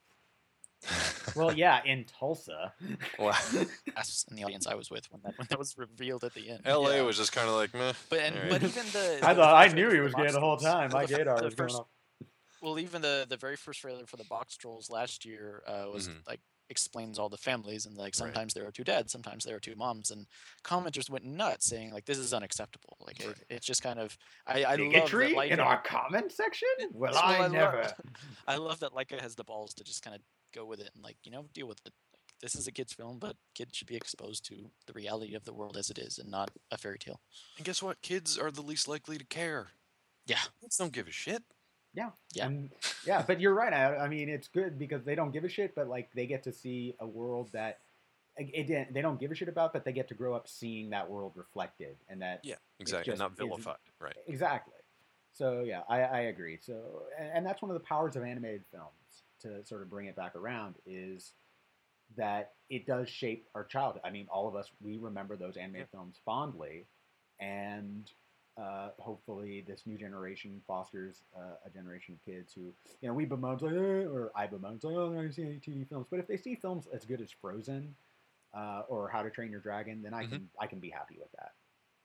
Well, yeah, in Tulsa. Wow. gasps in the audience I was with when that when that was revealed at the end. L A Yeah. was just kind of like, meh. But and all right. but even the I the thought I first knew trailer he for was the gay Box the whole Trolls- time. well, My the fir- gaydar the was going first- off. Well, even the the very first trailer for the Box Trolls last year uh, was Mhm. like explains all the families and like Right. sometimes there are two dads, sometimes there are two moms, and commenters went nuts saying like this is unacceptable. Like it, it's just kind of I I love Bigotry that Leica, in our comment section? Well, Well, I I lo- never. I love that Leica has the balls to just kind of go with it and like you know deal with it. Like, this is a kids film, but kids should be exposed to the reality of the world as it is and not a fairy tale. And guess what? Kids are the least likely to care. Yeah. Kids don't give a shit. Yeah. Yeah. And, yeah, but you're right. I, I mean, it's good because they don't give a shit, but like they get to see a world that it, it, didn't- they don't give a shit about, but they get to grow up seeing that world reflected and that Yeah, exactly. just Not isn't- vilified. Right. exactly. So yeah, I, I agree. So and, and that's one of the powers of animated films to sort of bring it back around is that it does shape our childhood. I mean, all of us we remember those animated films fondly, and uh, hopefully this new generation fosters uh, a generation of kids who, you know, we bemoan like, eh, or I bemoan like, oh, I'm not going to see any T V films. But if they see films as good as Frozen uh, or How to Train Your Dragon, then I Mhm. can I can be happy with that.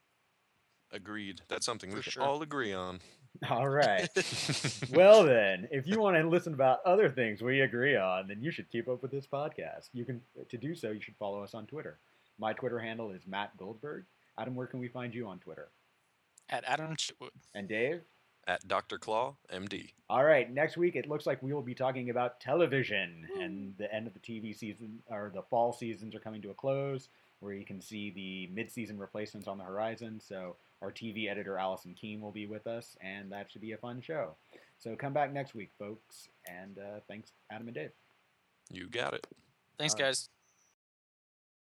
Agreed. That's something we For should sure. all agree on. All right. Well, then, if you want to listen about other things we agree on, then you should keep up with this podcast. You can to do so. You should follow us on Twitter. My Twitter handle is Matt Goldberg. Adam, where can we find you on Twitter? At Adam Chitwood. And Dave? At Doctor Claw, M D. All right. Next week, it looks like we will be talking about television, and the end of the T V season or the fall seasons are coming to a close, where you can see the mid-season replacements on the horizon. So our T V editor Allison Keene will be with us, and that should be a fun show. So come back next week, folks, and uh, thanks, Adam and Dave. You got it. Thanks, All right. guys.